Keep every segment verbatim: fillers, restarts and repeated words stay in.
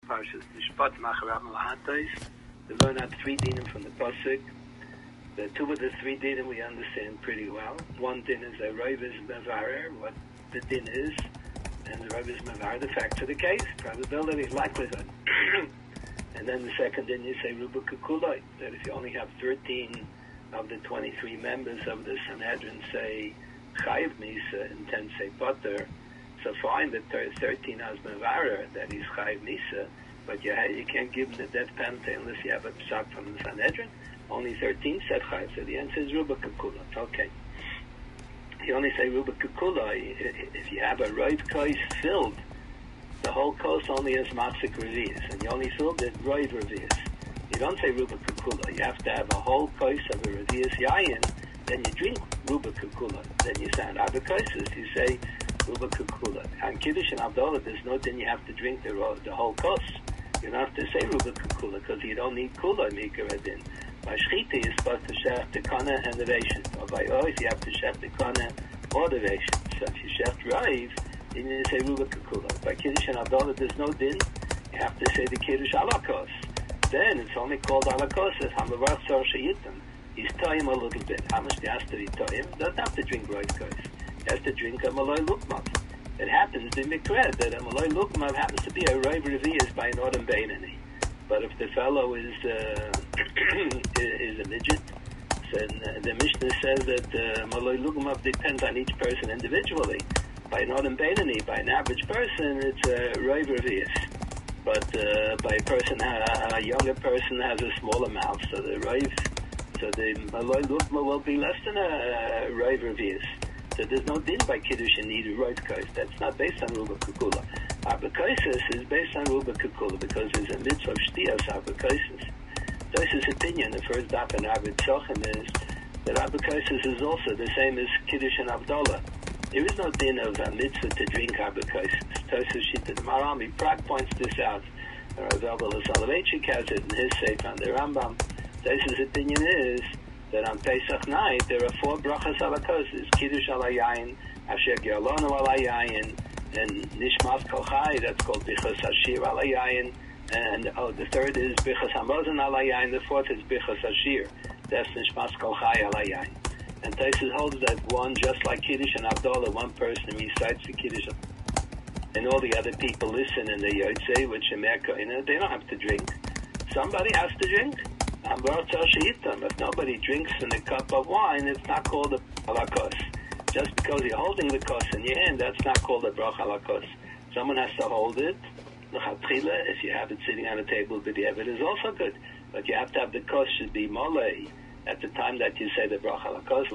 Parshas Mishpat Macharam Lahatais. We learn out three dinim from the pasuk. The two of the three dinim we understand pretty well. One din is a Rav is Mevarer, what the din is, and the Rav is Mevarer, the facts of the case, probability, likelihood. And then the second din you say Ruba Kukuloi, that if you only have thirteen of the twenty-three members of the Sanhedrin say Chayiv Misa and ten say Potter, so fine that thirteen has Mevarer, that he's Chayiv Misa, but you, you can't give him the death penalty unless you have a psak from the Sanhedrin. Only thirteen said Chayiv, so the answer is Ruba Kukula. Okay. You only say Ruba Kukula if you have a Rav Kais filled. The whole coast only has Matzik Revius, and you only filled it Rav Revius. You don't say Ruba Kukula. You have to have a whole coast of a Revius Yayin, then you drink Ruba Kukula. Then you sound other coasts, you say Ruba Kukula. On Kiddush and Abdullah, there's no then you have to drink the, the whole coast. You don't have to say Ruba Kukula, because you don't need Kula Mikra Adin. By Shchita, you're supposed to shech the Kana and the Vation. Or by Ois, you have to shech the Kana or the Vation. So if you shech Rav, then you say Ruba Kukula. By Kiddush and Abdullah, there's no din. You have to say the Kiddush Alakos. Then it's only called Alakos as Hamavar Sor Shayitim. He's Toyim a little bit. How much he has to be Toyim? Doesn't have to drink Rav Kos. He has to drink a Malay Lukmav. It happens in Mikred that a Malay Lukmav happens to be a Rav Revius by an Odom Beinani. But if the fellow is uh, is a midget, then uh, the Mishnah says that uh, Malay Lukmav depends on each person individually. By an Odom Beinani, by an average person, it's a Rav Revius. But uh, by a person, a, a younger person has a smaller mouth, so the Rav, so the Malay Lukma will be less than a, a Rav Revius. So there's no din by Kiddush you need a Rav Kais. That's not based on Ruba Kukula. Arba Kaisis is based on Ruba Kukula because there's a mitzvah of Shtiyas Arba Kaisis. Tosis' opinion, the first daf in Arba Tzochem is that Arba Kaisis is also the same as Kiddush and Abdullah. There is no din of a mitzvah to drink Arba Kaisis. Tosis Shita, the Marami Prague points this out. Rav Elbel Soloveitchik has it in his sefer on the Rambam. Tosis' opinion is that on Pesach night there are four brachas alakoses: Kiddush alayayin, Asher Gerlonu alayayin, and Nishmas Kol Chai. That's called Bichas Ashir alayayin. And oh, the third is Bichas Hamozon alayayin. The fourth is Bichas Ashir. That's Nishmas Kol Chai alayayin. And Taisus holds that one, just like Kiddush and Abdullah, one person recites the Kiddush, and all the other people listen in the Yotzei, which Shemer they don't have to drink. Somebody has to drink. If nobody drinks in a cup of wine, it's not called a halakos. Just because you're holding the kos in your hand, that's not called a brach halakos. Someone has to hold it. If you have it sitting on a table, but it is also good. But you have to have the kos should be molei at the time that you say the brach halakos.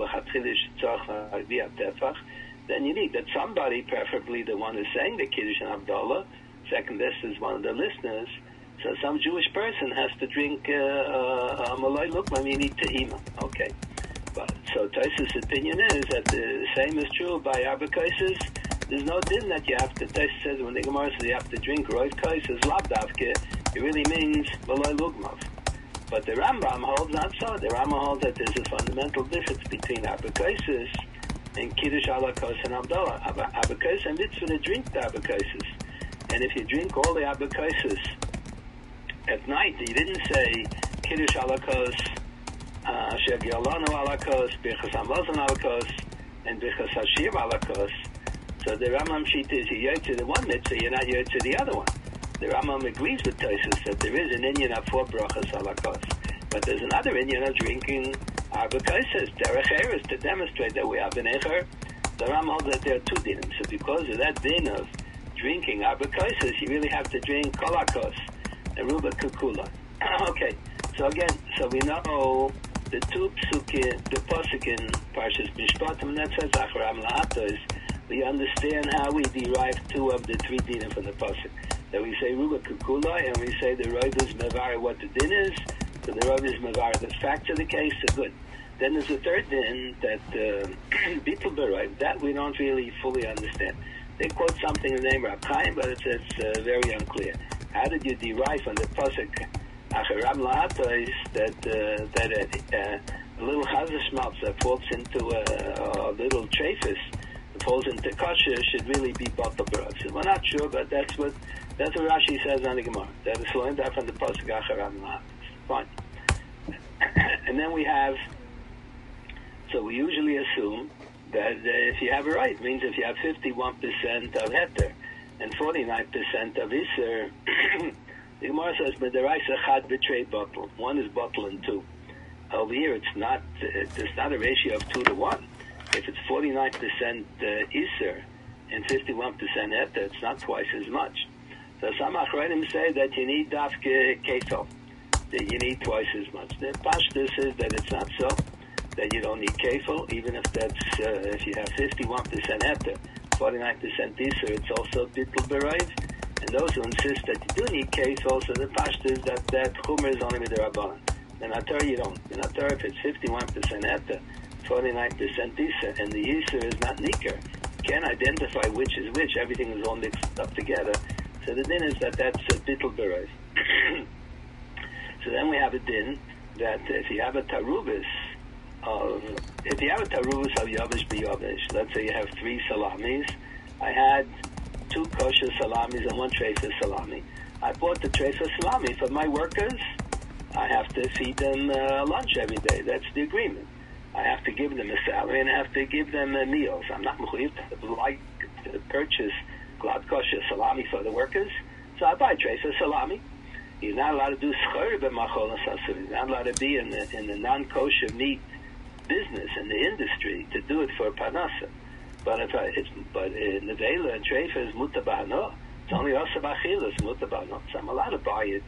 Then you need that somebody, preferably the one who's saying the Kiddush and Abdullah, second best is one of the listeners. So some Jewish person has to drink uh, uh, Malay Lukma, you need Tehima. Okay. But, so Tosis' opinion is that the same is true by Arba Kaisis. There's no din that you have to, Tosis says when the Gemara says you have to drink Rav Kaisis Labdavke, it really means Malay Lukmav. But the Rambam holds not so. The Rambam holds that there's a fundamental difference between Arba Kaisis and Kiddush Alakos and Abdullah. Arba Kaisis and mitzvah to drink the Arba Kaisis. And if you drink all the Arba Kaisis at night, you didn't say Kiddush Alakos, Asher Gerlonu Alakos, Bichas Hamozon Alakos, and Bichas Hashir Alakos. So the Rambam Shita is you yotze the one mitzvah, you're not yotze the other one. The Rambam agrees with Tosis that there is an inyan of four brachas Alakos, but there's another inyan of drinking Arba Kaisis, Derech Eretz, to demonstrate that we have an Echer. The Rambam holds that there are two dinim. So because of that din of drinking Arba Kaisis, you really have to drink Kolakos and Ruba Kukula. Okay, so again, so we know the two psukim, the pasuk in Parshas Mishpatim, and that says Acharam La'atos. We understand how we derive two of the three dinim from the pasuk. That we say Ruba Kukula, and we say the Rav is Mevar what the din is. So the Rav is Mevar the facts of the case. So good. Then there's a third din that Bittul B'Rav. That we don't really fully understand. They quote something in the name of Rab Chaim, but it's, it's uh, very unclear. How did you derive from the pasuk Acharam La'atos that uh, that uh, uh, a little chazashmalz that falls into a, a little chafis, falls into kasha, should really be Batal B'Rav? So we're not sure, but that's what That's what Rashi says on the Gemara. That is learned out from the pasuk Acharav Lahatis. Fine. And then we have, so we usually assume that uh, if you have a right, means if you have fifty-one percent of heter and forty-nine percent of iser, the Gemara says, "Medaraisa chad b'trei bottle." One is bottle and two. Over here, it's not. It's not a ratio of two to one. If it's forty-nine percent uh, iser and fifty-one percent heter, it's not twice as much. So some achronim say that you need dafke kefil, that you need twice as much. The Pashtus says that it's not so, that you don't need kefil, even if that's uh, if you have fifty-one percent heter, forty-nine percent iser, it's also bittul berayv. And those who insist that you do need kefil, so the Pashtus that that chumer is only with the rabbanon. In Atar you don't. In Atar, if it's fifty-one percent heter, forty-nine percent iser, and the iser is not nikar, can't identify which is which. Everything is all mixed up together. So the din is that that's a bittul berayv. So then we have a din that if you have a tarubis of, if you have a tarubis of yavish b'yavish, let's say you have three salamis. I had two kosher salamis and one treifa salami. I bought the treifa salami for my workers. I have to feed them uh, lunch every day. That's the agreement. I have to give them a salary and I have to give them uh, meals. I'm not mechuyev to like to purchase glad kosher salami for the workers, so I buy treifa salami. You're not allowed to do schor b'machol nasasur. You're not allowed to be in the in the non-kosher meat business in the industry to do it for parnasa. But if I, it's but in the vela and treifa is mutabano. It's only also b'achilas mutabano. So I'm allowed to buy it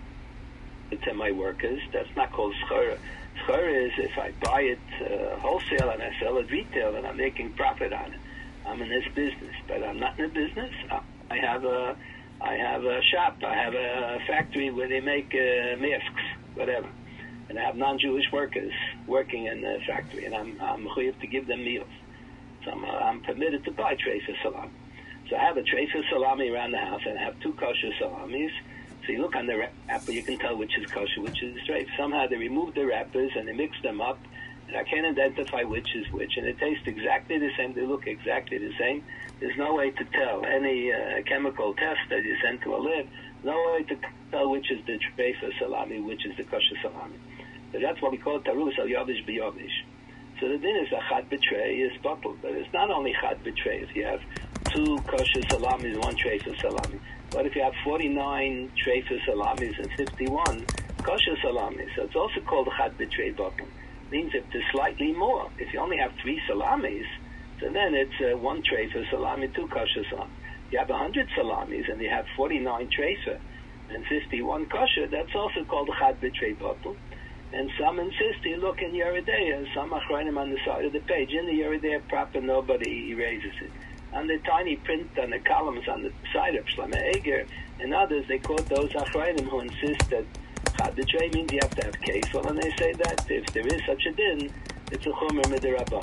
to my workers. That's not called schor. Schor is if I buy it uh, wholesale and I sell it retail and I'm making profit on it. I'm in this business, but I'm not in the business. I have a, I have a shop. I have a factory where they make uh, masks, whatever, and I have non-Jewish workers working in the factory, and I'm I'm mechuyev to give them meals. So I'm, uh, I'm permitted to buy treifa salami. So I have a treifa salami around the house, and I have two kosher salamis. So you look on the wrapper, you can tell which is kosher, which is treifa. Somehow they removed the wrappers and they mixed them up. And I can't identify which is which, and it tastes exactly the same. They look exactly the same. There's no way to tell. Any uh, chemical test that you send to a lab, no way to tell which is the treifa salami, which is the kosher salami. So that's what we call tarubis al yavish b'yavish. So the din is a chad b'trei is bottled, but it's not only chad b'trei. If you have two kosher salamis, one treifa salami, but if you have forty-nine treifa salamis and fifty-one kosher salamis, so it's also called chad b'trei bottled. Means if there's slightly more. If you only have three salamis, so then it's uh, one treifa salami, two kosher salami. You have a hundred salamis and you have forty-nine treifa and fifty-one kosher. That's also called chad b'trei bottle. And some insist you look in Yeridea, some achronim on the side of the page. In the Yeridea proper, nobody erases it. On the tiny print on the columns on the side of Shlomo Eger and others, they quote those achronim who insist that chad b'trei means you have to have kefil, and they say that if there is such a din, it's a chumer midirabban.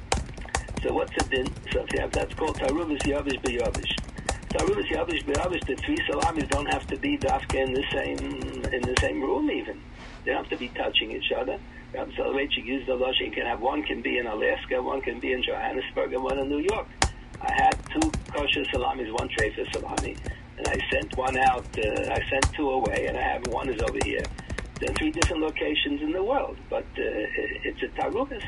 So what's a din? So if you have, that's called tarubis yavish b'yavish. Tarubis yavish b'yavish, the three salamis don't have to be dafka in the same in the same room even. They don't have to be touching each other. Rabbi Soloveitchik used the losh. You can have one can be in Alaska, one can be in Johannesburg, and one in New York. I had two kosher salamis, one treifa salami. And I sent one out, uh, I sent two away, and I have one is over here. There are three different locations in the world, but uh, it's a tarubis.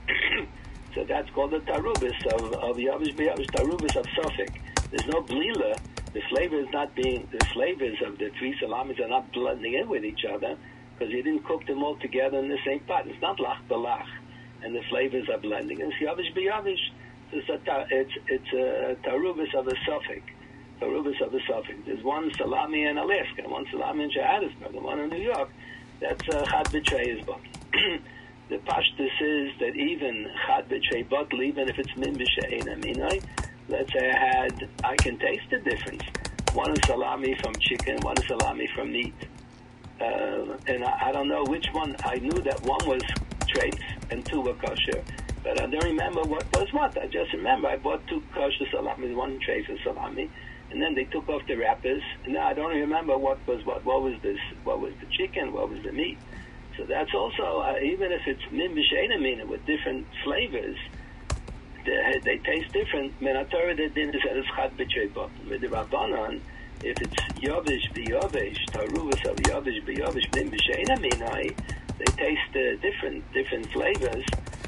So that's called the tarubis of, of Yavish B'Yavish, tarubis of Suffolk. There's no blila. The flavor is not being, the flavors of the three salamis are not blending in with each other because you didn't cook them all together in the same pot. It's not lach b'lach, and the flavors are blending. It's Yavish B'Yavish. It's a, it's, it's a tarubis of a Suffolk. Tarubis of the Suffolk. There's one salami in Alaska, one salami in Johannesburg, and one in New York. That's uh, chad b'trei is bottle. The pashtus is that even chad b'trei bottle, even if it's min b'she'ein aminoi, let's say I had, I can taste the difference. One is salami from chicken, one is salami from meat. Uh, and I, I don't know which one. I knew that one was treif and two were kosher. But I don't remember what was what. I just remember I bought two kosher salamis, one treif salami, and then they took off the wrappers. And now I don't remember what was what. What was this? What was the chicken? What was the meat? So that's also, uh, even if it's min b'she'ein amina with different flavors, they, they taste different. Menatorah they didn't say it's chad b'trei bottle. With the Rabbanan, If it's Yovish b'Yovish, Taruvas of Yovish b'Yovish b'nim b'sheina minai, they taste uh, different, different flavors.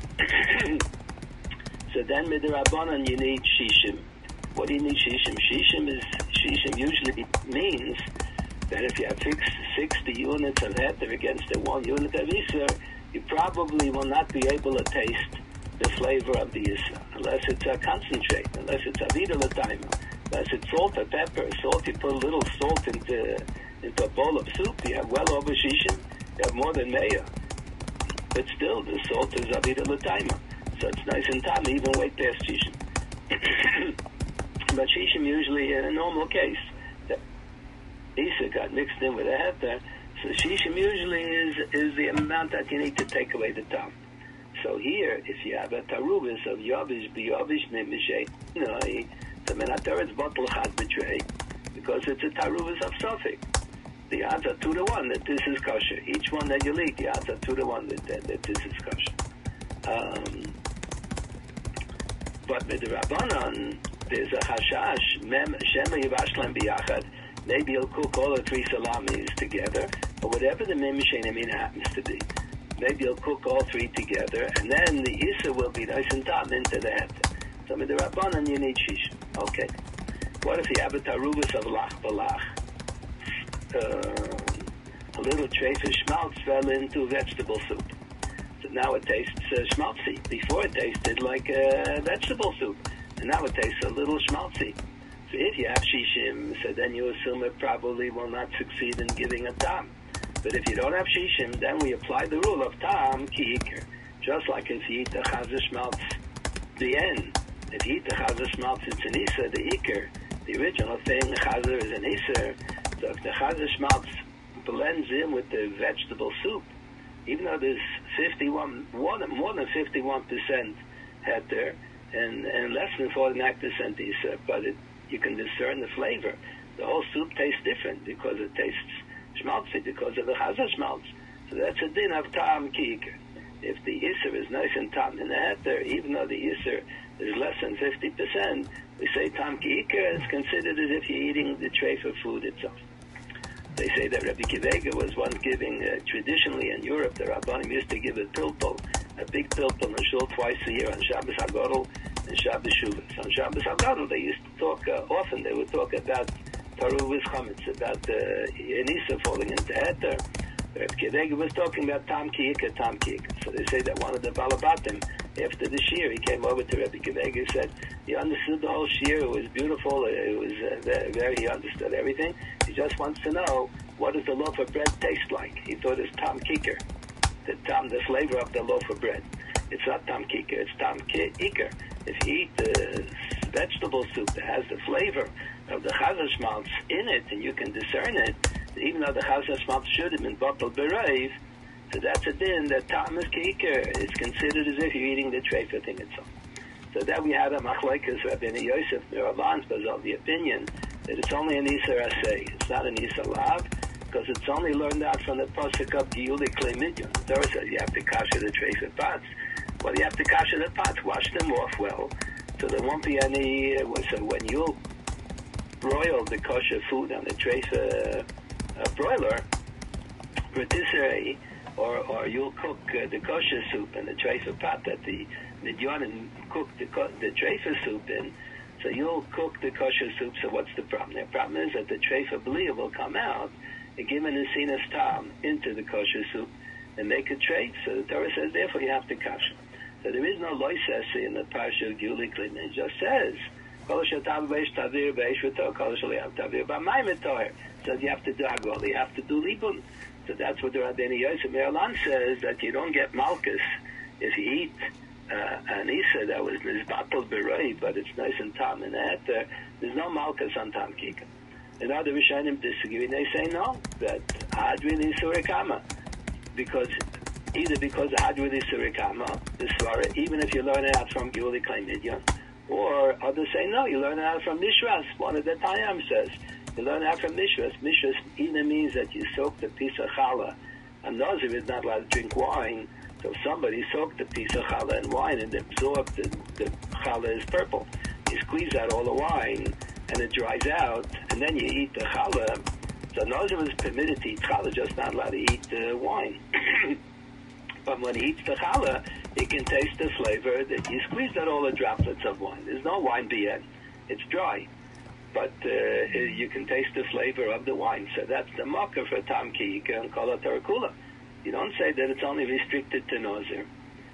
So then midrabanan you need shishim. What do you need shishim? Shishim is shishim usually means that if you have sixty units of heter against the one unit of Isser, you probably will not be able to taste the flavor of the Isser, unless it's a concentrate, unless it's avida l'taima, unless it's salt or pepper. Salt, you put a little salt into into a bowl of soup, you have well over shishim, you have more than mayo. But still, the salt is avida l'taima, so it's nice and tam, even way past shishim. But shishim usually, in a normal case, the Isser got mixed in with a heter, so shishim usually is is the amount that you need to take away the tam. So here, if you have a tarubis of yavish b'yavish nimishay, no, the menater is bottle chad betray, because it's a tarubis of sofik. The odds are two to one that this is kosher. Each one that you eat, the odds are two to one that, that, that this is kosher. Um, but with the Rabbanan, there's a hashash, mem shema yivashlam biyachad. Maybe you'll cook all the three salamis together, or whatever the mem she'emin happens to be. Maybe you'll cook all three together, and then the Isser will be nice and tam into the heter. So with the Rabbanan, you need shish. Okay. What if you have a tarubas of lach balach? Uh, a little trace of schmaltz fell into vegetable soup. So now it tastes uh, schmaltzy. Before it tasted like uh, vegetable soup, and now it tastes a little schmaltzy. So if you have shishim, so then you assume it probably will not succeed in giving a tam. But if you don't have shishim, then we apply the rule of tam ki iker. Just like if you eat the chazer schmaltz, the end. If you eat the chazer schmaltz, it's an iser, the iker. The original thing, the chazer is an iser. So if the chazer schmaltz blends in with the vegetable soup, even though there's fifty-one, more than, more than fifty-one percent heter, and, and less than forty-nine percent iser, but it, you can discern the flavor. The whole soup tastes different because it tastes schmaltzy, because of the chazer schmaltz. So that's a din of tam ki iker. If the iser is nice and tam in the heter, even though the iser is less than fifty percent, we say tam ki iker is considered as if you're eating the tray for food itself. They say that Rabbi Kivega was once giving, uh, traditionally in Europe, the Rabbanim used to give a pilpul, a big pilpul in shul twice a year on Shabbos HaGadol and Shabbos Shuvas. On Shabbos HaGadol, they used to talk, uh, often they would talk about Taruvas Chametz, about uh, Enisa falling into Heter. Rabbi Kivega was talking about Tam Ki Iker, Tam Ki Iker. So they say that one of the Balabatim, after the shir, he came over to Rabbi Kivega and said, he understood the whole shir, it was beautiful, it was uh, very, very, he understood everything. He just wants to know, what does the loaf of bread taste like? He thought it's Tam Kiker, the Tam, the flavor of the loaf of bread. It's not Tam Kiker, it's Tam Iker. If you eat the vegetable soup that has the flavor of the chazer schmaltz in it, and you can discern it, even though the chazer schmaltz should have been bottled bereiv, so that's a din that Tam is Kiker. It's considered as if you're eating the treifa thing itself. So that we had a machlekes Rabbeinu Yosef Miraban's of the opinion that it's only an Isser Aseh. It's not an Isser Lav, because it's only learned out from the pasuk of Giyuli Klei Midyon. The Torah says you have to kasher the treifa pots. Well, you have to kasher the pots, wash them off well, so there won't be any. Uh, so when you broil the kosher food on the treifa uh, broiler, rotisserie, or or you'll cook uh, the kosher soup in the treifa pot that the midyonim cook the the treifa soup in. So you'll cook the kosher soup. So what's the problem? The problem is that the treifa blia will come out and give an asinas tam into the kosher soup and make a treif. So the Torah says, therefore you have to kasher. So there is no loisesi in the parsha of Giyuli Klei. It just says, kol shetav beish tavir beish v'tor, kol shaliav tavir b'mayim v'tor. So you have to do agol, you have to do libun. So that's what the Rabbeinu Yosef Meilan says, that you don't get malchus if you eat uh, an isa that was nizbatel beroi, but it's nice and tam in the heter. There's no malchus on tam kika. And other Rishonim disagree, and they say no, that hadrin is surikama, because either because hadrin is surikama, the svara, even if you learn it out from Giyuli Klei Midyon, or others say no, you learn it out from Mishras. One of the Tayam says you learn it out from Mishras. Mishras either means that you soak the piece of challah. A Nazir is not allowed to drink wine, so somebody soaked the piece of challah in wine and absorbed the, the challah is purple. You squeeze out all the wine, and it dries out, and then you eat the challah. So Nazir is permitted to eat challah, just not allowed to eat uh, wine. But when he eats the challah, he can taste the flavor. That you squeeze out all the droplets of wine. There's no wine yet. It's dry. But uh, you can taste the flavor of the wine. So that's the marker for Tam Kiyika and Kol HaTarakula. You don't say that it's only restricted to Nazir.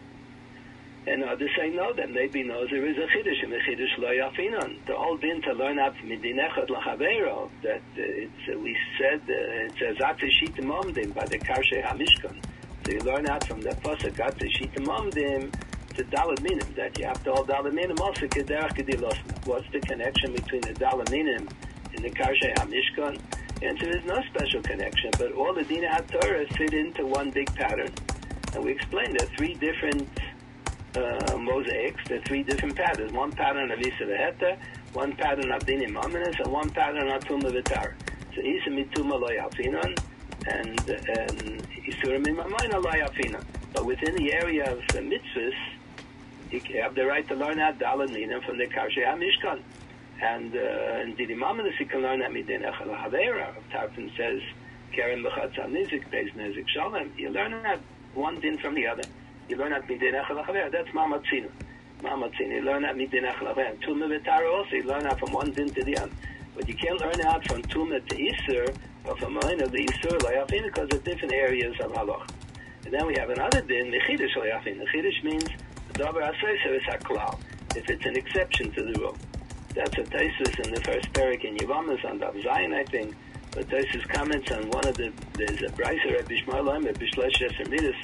And others say no, then maybe Nazir is a Chiddush, and a Chiddush lo yafinon. The whole din to learn out Midin Echad L'Chaveiro, that uh, it's, uh, we said, uh, it says, Atashit Momdim, by the Karshei HaMishkan. So you learn out from that pasuk, Atashit Momdim, to Daled Minim, that you have to hold Daled Minim also, Kederach Kedilosna. What's the connection between the Daled Minim and the Karshei HaMishkan? The answer is no special connection, but all the Dina HaTorah fit into one big pattern. And we explained there are three different Uh, mosaics, there are three different patterns. One pattern of Isa V'Heta, one pattern of Dinim Aminus, and one pattern of Tumah V'Tar. So Isa Mituma Lo Yafinon, and Isurim Imamayna Lo Yafinon. But within the area of the mitzvahs, you have the right to learn that Daled Minim from the Karshei HaMishkan. And uh, in Dinim Aminus, you can learn that Midin Echad L'Chaveiro. Tarfon says, Keren B'Chatz HaNizik, Beis Nezik Shalem. You learn that one din from the other. You learn that Midin Echad L'Chaveiro. That's Ma'amatzina. Ma'amatzina. You learn that Midin Echad L'Chaveiro. Tumah V'Tara also. You learn that from one din to the other. But you can't learn that from Tumah to Isur, or from Ma'ina to Isur L'Yafin, because they're different areas of Halach. And then we have another din, Mechidush L'Yafin. Mechidush means the Davar HaSeiser is HaKlal, if it's an exception to the rule. That's a thesis in the first parak in Yevamos on Dav Zayin, I think. But thesis comments on one of the, there's a Braiser, Rabbi Shmuel Omer, Bishlesh Yesemidas,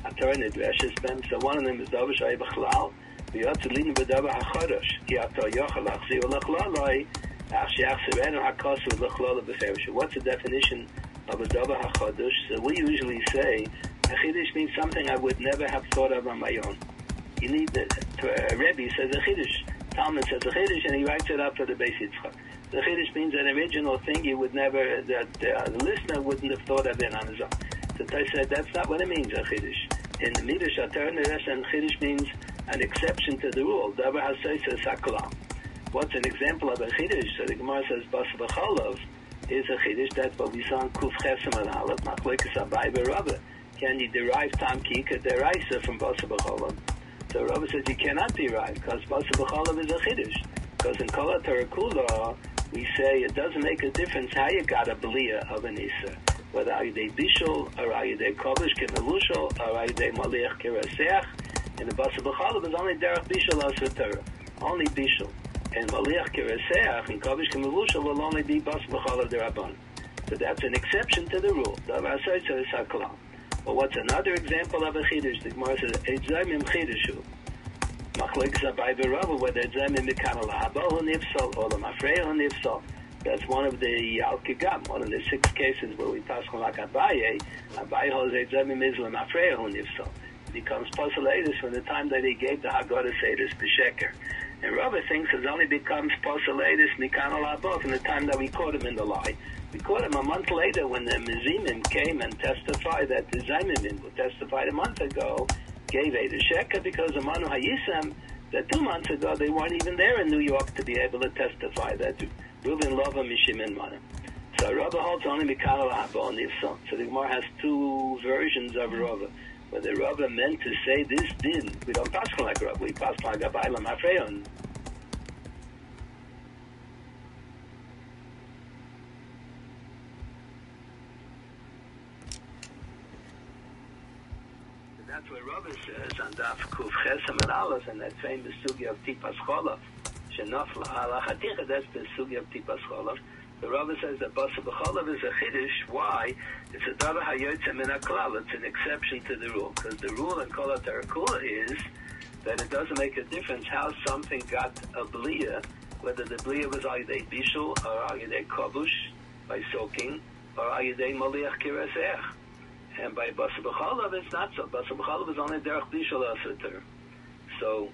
so one of them is Davar Shai B'Chlal, V'yotzu Lin B'Davar HaChodosh, Yato Yochel Achzi U'Lechloloi, Ach Sheach Serenu HaKosu U'Lechloloi B'Ferish. What's the definition of a Davar HaChodosh? So we usually say, a Chiddush means something I would never have thought of on my own. You need, the, to, a Rebbe says a Chiddush, Talmud says a Chiddush, and he writes it up for the Beis Yitzchak. The Chiddush means an original thing you would never, that uh, the listener wouldn't have thought of it on his own. So I said that's not what it means, a Chiddush. In the Midrash HaTorah, and Chiddush means an exception to the rule. Davar HaSeiser Saklam. What's an example of a Chiddush? So the Gemara says, Bas B'Cholov is a Chiddush. That's what we saw in Kuf Chesem and Aleph, Machlokes Abai B'Rabba. Can you derive Tam Kiyika Deraisa from Bas B'Cholov? So Rava says you cannot derive, because Bas B'Cholov is a Chiddush. Because in Kol HaTarakula, we say it doesn't make a difference how you got a B'liya of an Isser. Whether are you de bishul, or are you de kovish kemelushal, or are you de maliach keraseach. In the Basa B'Chalav is only derech bishul asur, only bishul. And maliach keraseach and kovish kemelushal will only be Basa B'Chalav derabban. So that's an exception to the rule. Davar HaSeiser is HaKlal. But what's another example of a chiddush? The Gemara says edzayim chidushu. Machlokes Abai v'Rava, whether edzayim mikana lahabahu nifsal or lamafreyahu nifsal. That's one of the Al-Kigam, one of the six cases where we pass on like Abaye. Abaye holds Eitzamim Islam Afreyahu Nifsal. It becomes Poselatus from the time that he gave the Haggadah Seder B'Sheker. And Rava thinks it only becomes Poselatus Mikan Al-Abba from the time that we caught him in the lie. We caught him a month later when the Mizimim came and testified that the Zaymimim, who testified a month ago, gave a Sheker because the Manu Hayisam, that two months ago they weren't even there in New York to be able to testify that. Reuven Lova Mishim and Mana. So Rava holds only Mikal Haba on Nifson. So the Gemara has two versions of Rava. Whether Rava meant to say this din, we don't pass like Rava, we pass like Abaylam Hafreyon. That's what Rava says on Daf Kuf Chesem and Aleph, and that famous sugi of Tipas Cholov. That's the sugi of Tipas Cholov. The Rava says that Basa B'Cholov is a chiddush. Why? It's a davar hayotze min haklal. It's an exception to the rule, because the rule in Kol HaTarakula is that it doesn't make a difference how something got a bliya, whether the bliya was ayidei bishul or ayidei kavush by soaking or ayidei maliach kiraseach. And by Basa B'Cholov, it's not so. Basa B'Cholov is only derech bishul aseter. So.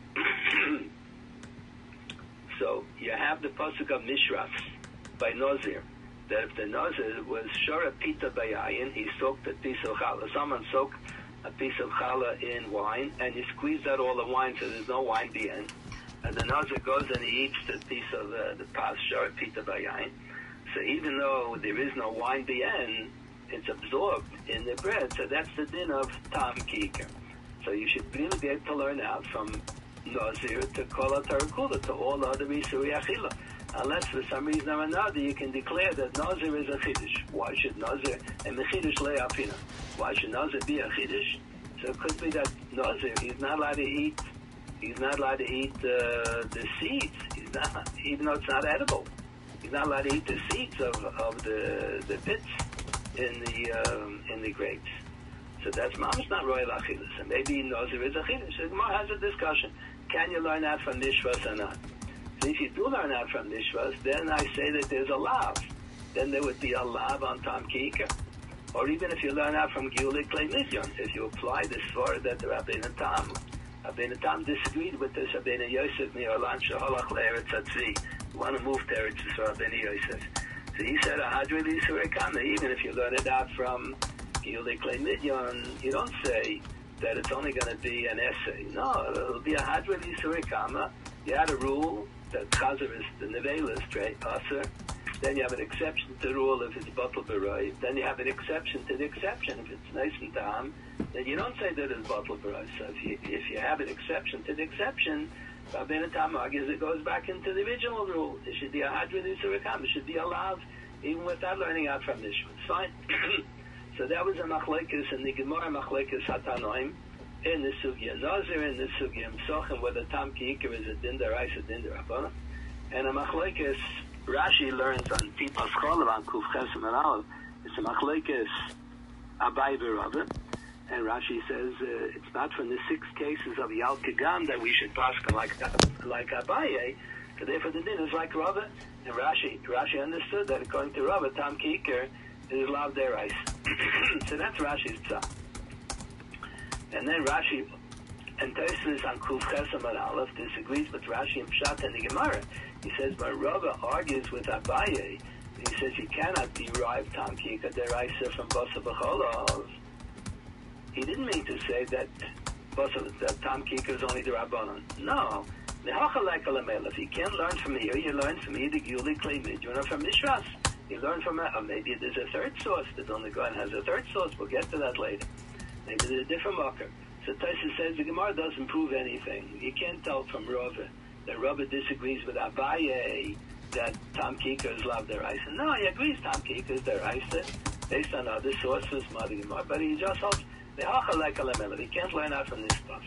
So you have the pasuk of Mishras by Nazir, that if the Nazir was shora pita bayayin, he soaked a piece of challah. Someone soaked a piece of challah in wine, and you squeezed out all the wine, so there's no wine behind. and the Nazir goes and he eats the piece of uh, the pas shor pita bayain. So even though there is no wine bien, it's absorbed in the bread. So that's the din of tam kikar. So you should really be able to learn out from Nazir to Kol HaTorah to all other Isuri Achila. Unless for some reason or another you can declare that Nazir is a Chiddush. Why should Nazir, and Mechiddush le'apina, why should Nazir be a Chiddush? So it could be that Nazir, he's not allowed to eat, he's not allowed to eat uh, the seeds. He's not, even though it's not edible. He's not allowed to eat the seeds of, of the the pits in the um, in the grapes. So that's mama's not royal achilles, and maybe Nazir is achilles. So Gemara has a discussion: can you learn that from Nishvas or not? So if you do learn that from Nishvas, then I say that there's a lav. Then there would be a lav on Tam Kika. Or even if you learn that from Giulik Klei Midyon, if you apply this for that the Rabbeinu Tam, Rabbeinu Tam disagreed with this Rabbeinu Yosef Mi'olan Sheholach Le'eretz Hatzvi. You want to move to Eretz Yisrael, Rabbeinu Yosef. So he said, Ahadri L'Yisurei Kama, even if you learn it out from Giulik Klei Midyon, you don't say that it's only going to be an essay. No, it'll be a Hadra L'Yisurei Kama. You had a rule that Chazer is the Nevela is straight Aser. Then you have an exception to the rule if it's Batal B'Roi. Then you have an exception to the exception if it's nice and Tam. Then you don't say that it's Batal B'Roi. So if you, if you have an exception to the exception, Rabbeinu Tam argues it goes back into the original rule. It should be a Hadra L'Yisurei Kama. It should be allowed even without learning out from Nishma. Fine. So that was a machlekes in the Gemara machlekes Hatanoim in the Sugya Nazir, in the Sugya Msochim, whether Tam Ki'ikar is a din deraisa, a din derabana. And a machlekes Rashi learns on Tipas Cholav on Kuf Chesem and Aleph. It's a machlekes Abai v'Rava. And Rashi says uh, it's not from the six cases of Yal Kigam that we should pascha like like Abaye. So therefore the din is like Rava. And Rashi Rashi understood that according to Rava, Tam Ki'ikar is lav derais. So that's Rashi's pshat. And then Rashi and Tosfos on Kuf Chesem and Aleph disagrees with Rashi and Pshat in the Gemara. He says, but Rava argues with Abaye. And he says you cannot derive Tam Kika deraisa from Basa B'Cholov. He didn't mean to say that Basa that Tam Kika is only the Rabbanon. No. If you can't learn from here, you learn from either Giulik Klei Midyon or from Nishras. You learn from it, or maybe there's a third source. The Don Goan has a third source. We'll get to that later. Maybe there's a different marker. So Tosfos says the Gemara doesn't prove anything. You can't tell from Rava that Rava disagrees with Abaye that Tam Kika is lav deraisa. No, he agrees Tam Kika is deraisa based on other sources, Mother Gemara, but he just holds the hachalek alamela. He can't learn out from this stuff.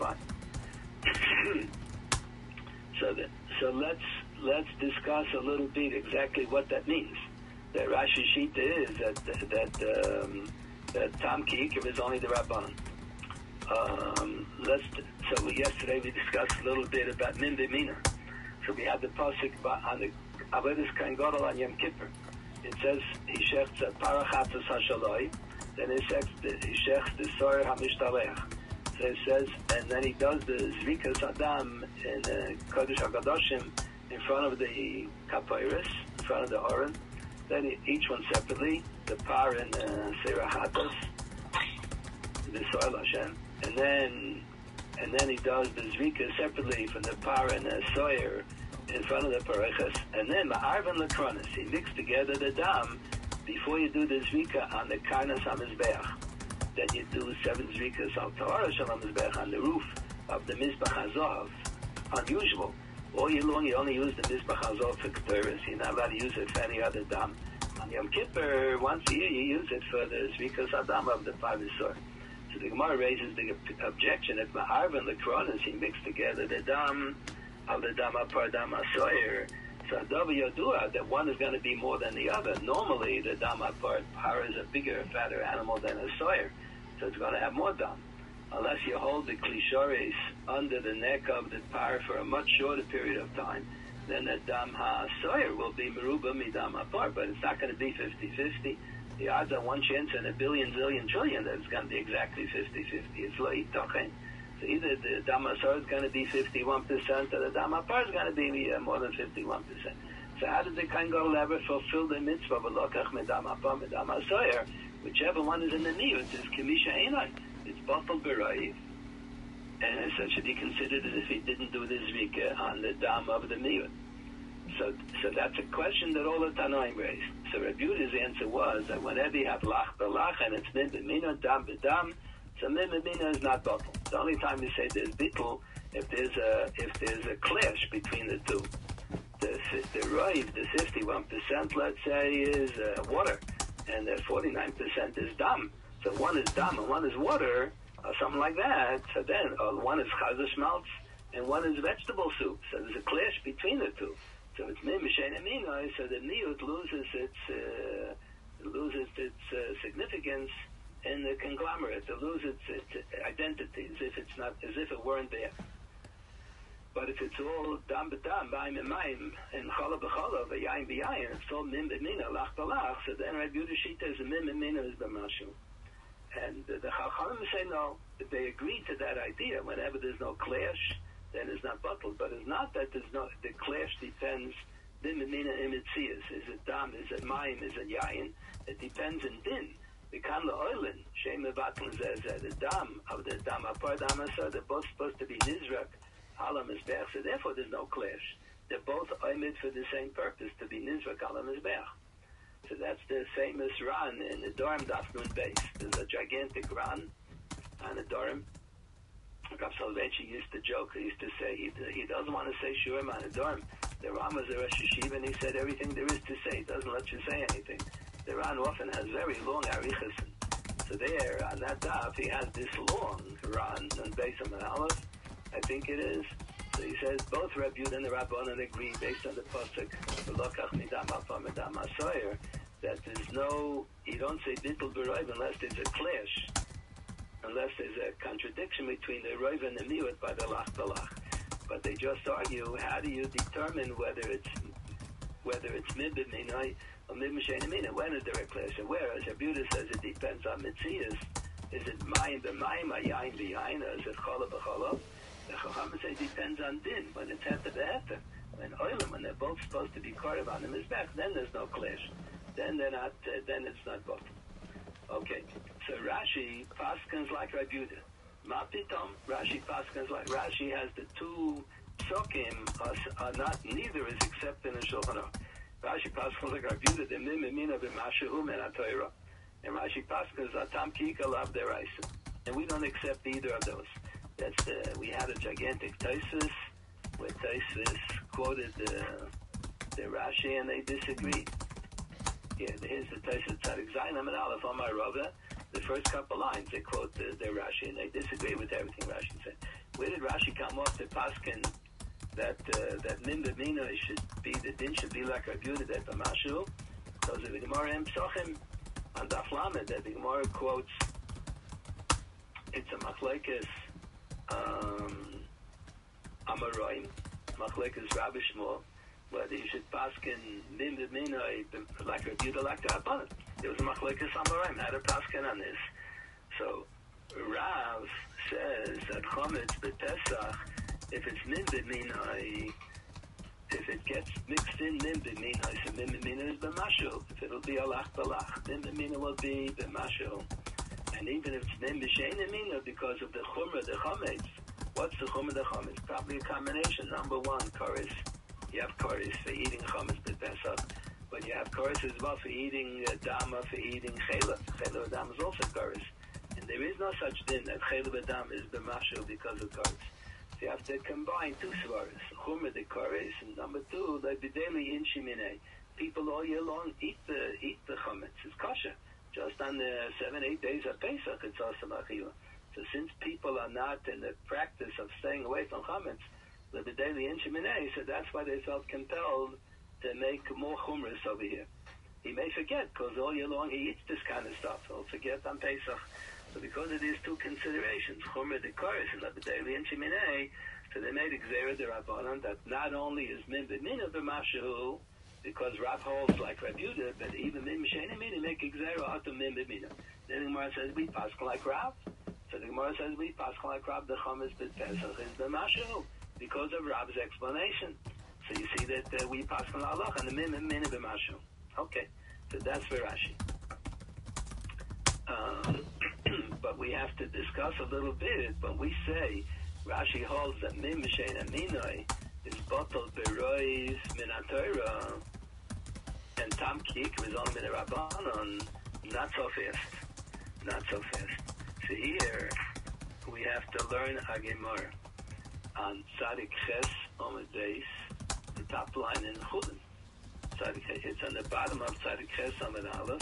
Fine. so that so let's let's discuss a little bit exactly what that means. The Rashi Shita is that that um, that Tam Ki'ikar is only the Rabbanon. Um, let's so we, yesterday we discussed a little bit about Min B'Mina. So we had the pasuk on the Avodas Kohen Gadol on Yom Kippur. It says he shechts parachatos hashaloi, then it says he shechts the soyer hamishtalech. So it says, and then he does the Zrikas Adam in uh, Kodesh HaKadoshim in front of the Kapiris, in front of the Oren. Then he, each one separately, the Par and uh, Serachatos, the Soil Hashem, and then and then he does the Zrika separately from the Par and the Soyer in front of the Parechas, and then Ma'arvan Lekronis, he mixed together the Dam before you do the Zrika on the Karnas HaMizbeach. Then you do seven Zrikas al Tahara Shalom Mizbeach on the roof of the Mizbach HaZahav. Unusual. All year long you only use the Mizbach HaZahav for Keteris. You're not allowed to use it for any other Dam. On Yom Kippur, once a year you use it for the Zrikas Adam of the five Yisor. So the Gemara raises the objection that Ma'arvan Lekronis, he mixed together the Dam of the Dam HaPar Dam HaSoyer. So Adav Yodua, that one is going to be more than the other. Normally the Dam HaPar Par is a bigger, fatter animal than a Soyer. So it's going to have more Dam. Unless you hold the Klishores under the neck of the Par for a much shorter period of time, then the Dam HaSoyer will be Meruba Midam HaPar, but it's not going to be fifty-fifty. The odds are one chance in a billion, zillion, trillion that it's going to be exactly fifty-fifty. It's lo itochen. So either the Dam HaSoyer is going to be fifty-one percent or the Dam HaPar is going to be uh, more than fifty-one percent. So how did the Kohen Gadol ever fulfill the mitzvah of Lokach Medam HaPar, Medam HaSoyer? Whichever one is in the niyut is Kimisha Einai. It's Batal B'Raiv. and so it should be considered as if he didn't do the Zvika on the dam of the Miyut. So, so that's a question that all the Tanoim raised. So Rabbi Yehuda's answer was that whenever you have lach b'lach and it's min b'mina, dam b'dam, so min b'mina is not bottle. The only time you say there's bittul if there's a if there's a clash between the two. The the roiv, the fifty-one percent, let's say, is uh, water, and the forty-nine percent is dam. So one is dam and one is water, or something like that. So then uh, one is chazer schmaltz and one is vegetable soup. So there's a clash between the two. So it's min b'shein amino. So the niyut loses its uh, loses its uh, significance in the conglomerate. It loses its, its identity, as if it's not, as if it weren't there. But if it's all dam b'dam, b'ayim b'mayim, and chala b'chala, v'yayim b'yayim, it's all min b'mina, lach b'lach. So then Rabbi Yehuda Shita is a min b'mina is b'mashu. And uh, the Chachamim say no. If they agree to that idea, whenever there's no clash, then it's not bottled. But it's not that there's no, the clash depends, din b'mina imitzias. Is it dam, is it mayim, is it yayin? It depends in din. Bekan la'oilin, shem mevatlin zeh the dam, of the dam apar dam asa, they're both supposed to be nizrak, ala mizbeach, so therefore there's no clash. They're both oimid for the same purpose, to be nizrak ala mizbeach. So that's the famous Ran in the Dorm Daf Nun base. There's a gigantic Ran on the Dorm. Rav Soloveitchik used to joke, he used to say, he, he doesn't want to say Shurim on the Dorm. The Ran was a Rosh Yeshiva and he said everything there is to say. He doesn't let you say anything. The Ran often has very long arichas. So there, on that daf, he has this long Ran on base of an Aleph, I think it is. So he says both Reb Yehuda and the Rabbanan agree based on the pasuk V'lokach midam alfa midam asoyer that there's no, you don't say bittul b'roiv unless there's a clash, unless there's a contradiction between the roiv and the miut by the lach balach. But they just argue, how do you determine whether it's whether it's mid b'minai or mid m'shein amina? When is there a clash? And whereas Reb Yehuda says it depends on mitzias, is it mayim b'mayim, yayin b'yayin, or is it chala b'chala? The Chachamim say it depends on din. When it's heter b'heter, when oilam, when they're both supposed to be carved on the mizbech, then there's no clash. Then they're not. Uh, then it's not both. Okay. So Rashi paskins like Rabbi Yehuda. Ma pitom. Rashi paskins like Rashi has the two psukim are, are not. Neither is accepted in Shulchan Aruch. Rashi paskins like Rabbi Yehuda. The mim mina b'mashehu men atayra. And Rashi paskins atam kika lav deraisa. And we don't accept either of those. That's the, we had a gigantic Tosfos where Tosfos quoted the, the Rashi and they disagreed. Yeah, here's the Tosfos Tzadik Zayin Amid Aleph on my Rava. The first couple lines they quote the, the Rashi and they disagree with everything Rashi said. Where did Rashi come off the paskin that uh, that min b'mina should be, the din should be like Rabbi Yehuda that b'mashu? Because of the Gemara in Psochim on Daf Lamed that the Gemara quotes, it's a machlekes Um, Amaroim, Machlekes Rabbi Shmuel, whether you should paskin min b'mina like Rabbi Yehuda like the Rabbanan. There was a Machlekes Amaroim, how to paskin on this. So Rav says that Chometz b'Pesach, if it's min b'mina, if it gets mixed in min b'mina, so min b'mina is b'mashu. If it'll be alach b'lach, min b'mina will be b'mashu. And even if it's min b'shein amina, because of the chumrah, the chametz, what's the chumrah, the chametz? Probably a combination. Number one, koris. You have koris for eating chametz b'Pesach, but you have koris as well for eating uh, dama, for eating chela. Chela v'dam is also koris. And there is no such thing that chela v'dam is b'mashu because of koris. So you have to combine two svaras. Chumrah, the koris, and number two, like the daily in shimine. People all year long eat the, eat the chametz. It's kosher. Just on the seven, eight days of Pesach, it's also achila. So since people are not in the practice of staying away from chametz, the b'daily in sheminei, so that's why they felt compelled to make more chumras over here. He may forget, because all year long he eats this kind of stuff. He'll forget on Pesach. So because of these two considerations, chumra de koris and the b'daily in sheminei, so they made exera de Rabbanan that not only is min b'mina b'mashu, because Rav holds like Rabbi Yehuda, but even min b'shein amina make exera out of min b'mina. Then the Gemara says we paskin like Rav. So the Gemara says we paskin like Rav. The chametz b'Pesach is b'mashu because of Rav's explanation. So you see that uh, we paskin l'halach and the min b'mina b'mashu. Okay, so that's for Rashi. Um, but we have to discuss a little bit when we say Rashi holds that Mim Shein Aminoi is bottled berois min HaTorah, and Tam Kik was only min Rabbanon, not so fast. Not so fast. So here, we have to learn a Gemara on Tzadik Ches Omid Beis, the top line in Chulin. It's on the bottom of Tzadik Ches Omid Aleph.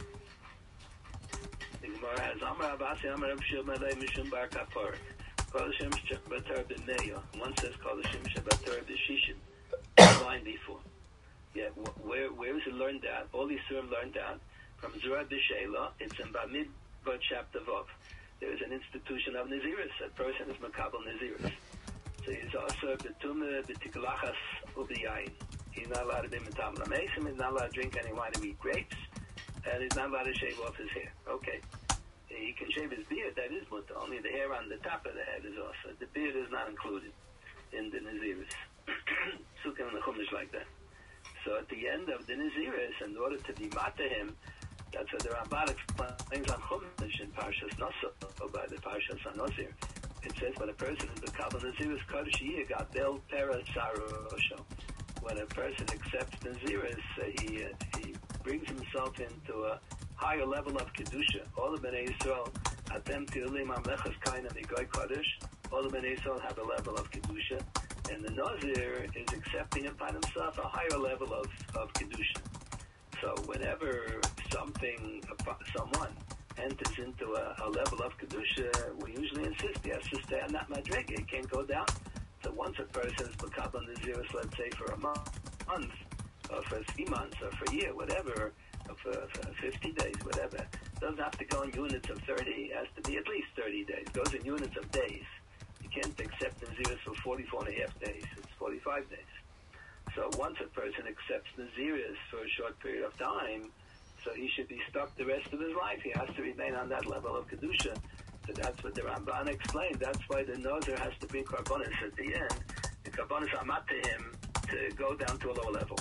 The Gemara has Amar Abasi Amar Abshil Malay Mishum Bar Kapor. Kol Hashem Shabatar B'Meyo. One says Kol Hashem Shabatar B'Shishim. Line before. Yeah, where where is it learned that? All these Surim learned that from Zerah B'Sheila. It's in Bamidbar chapter Vav. There is an institution of Naziris. A person is Makabel Naziris. So he's also B'Tumah B'Tiklachas U'B'Yayin. He's not allowed to be Metam Lamesim. He's not allowed to drink any wine or eat grapes. And he's not allowed to shave off his hair. Okay. He can shave his beard, that is mutter. Only the hair on the top of the head is also. The beard is not included in the Naziris. Sukkah and the Chumash like that. So at the end of the Naziris, in order to be mata him, that's what the Ramban explains on Chumash in Parshas Nosor, or by the Parshas Nosir. It says when a person is the Kabbalah Naziris Kodesh Yiyah got Bel Pera Sarosho. When a person accepts Naziris, uh, he, uh, he brings himself into a higher level of Kedusha. All the Bnei Yisrael, Atem Ti'ulim Amlechas Kaina Migoy Kodesh, all the Bnei Yisrael have a level of Kedusha, and the Nazir is accepting upon himself a higher level of, of Kedusha. So whenever something, someone enters into a, a level of Kedusha, we usually insist he has to stay on that Madrega. He can't go down. So once a person is Makabel Naziris, let's say for a month, month, or for three months, or for a year, whatever, or for, for fifty days, whatever, doesn't have to go in units of thirty. It has to be at least thirty days. It goes in units of days. You can't accept Naziris for forty-four and a half days. It's forty-five days. So once a person accepts Naziris for a short period of time, so he should be stuck the rest of his life. He has to remain on that level of Kedusha. So that's what the Ramban explained. That's why the Nazir has to bring Karbonis at the end. The Karbonis amat to him to go down to a lower level.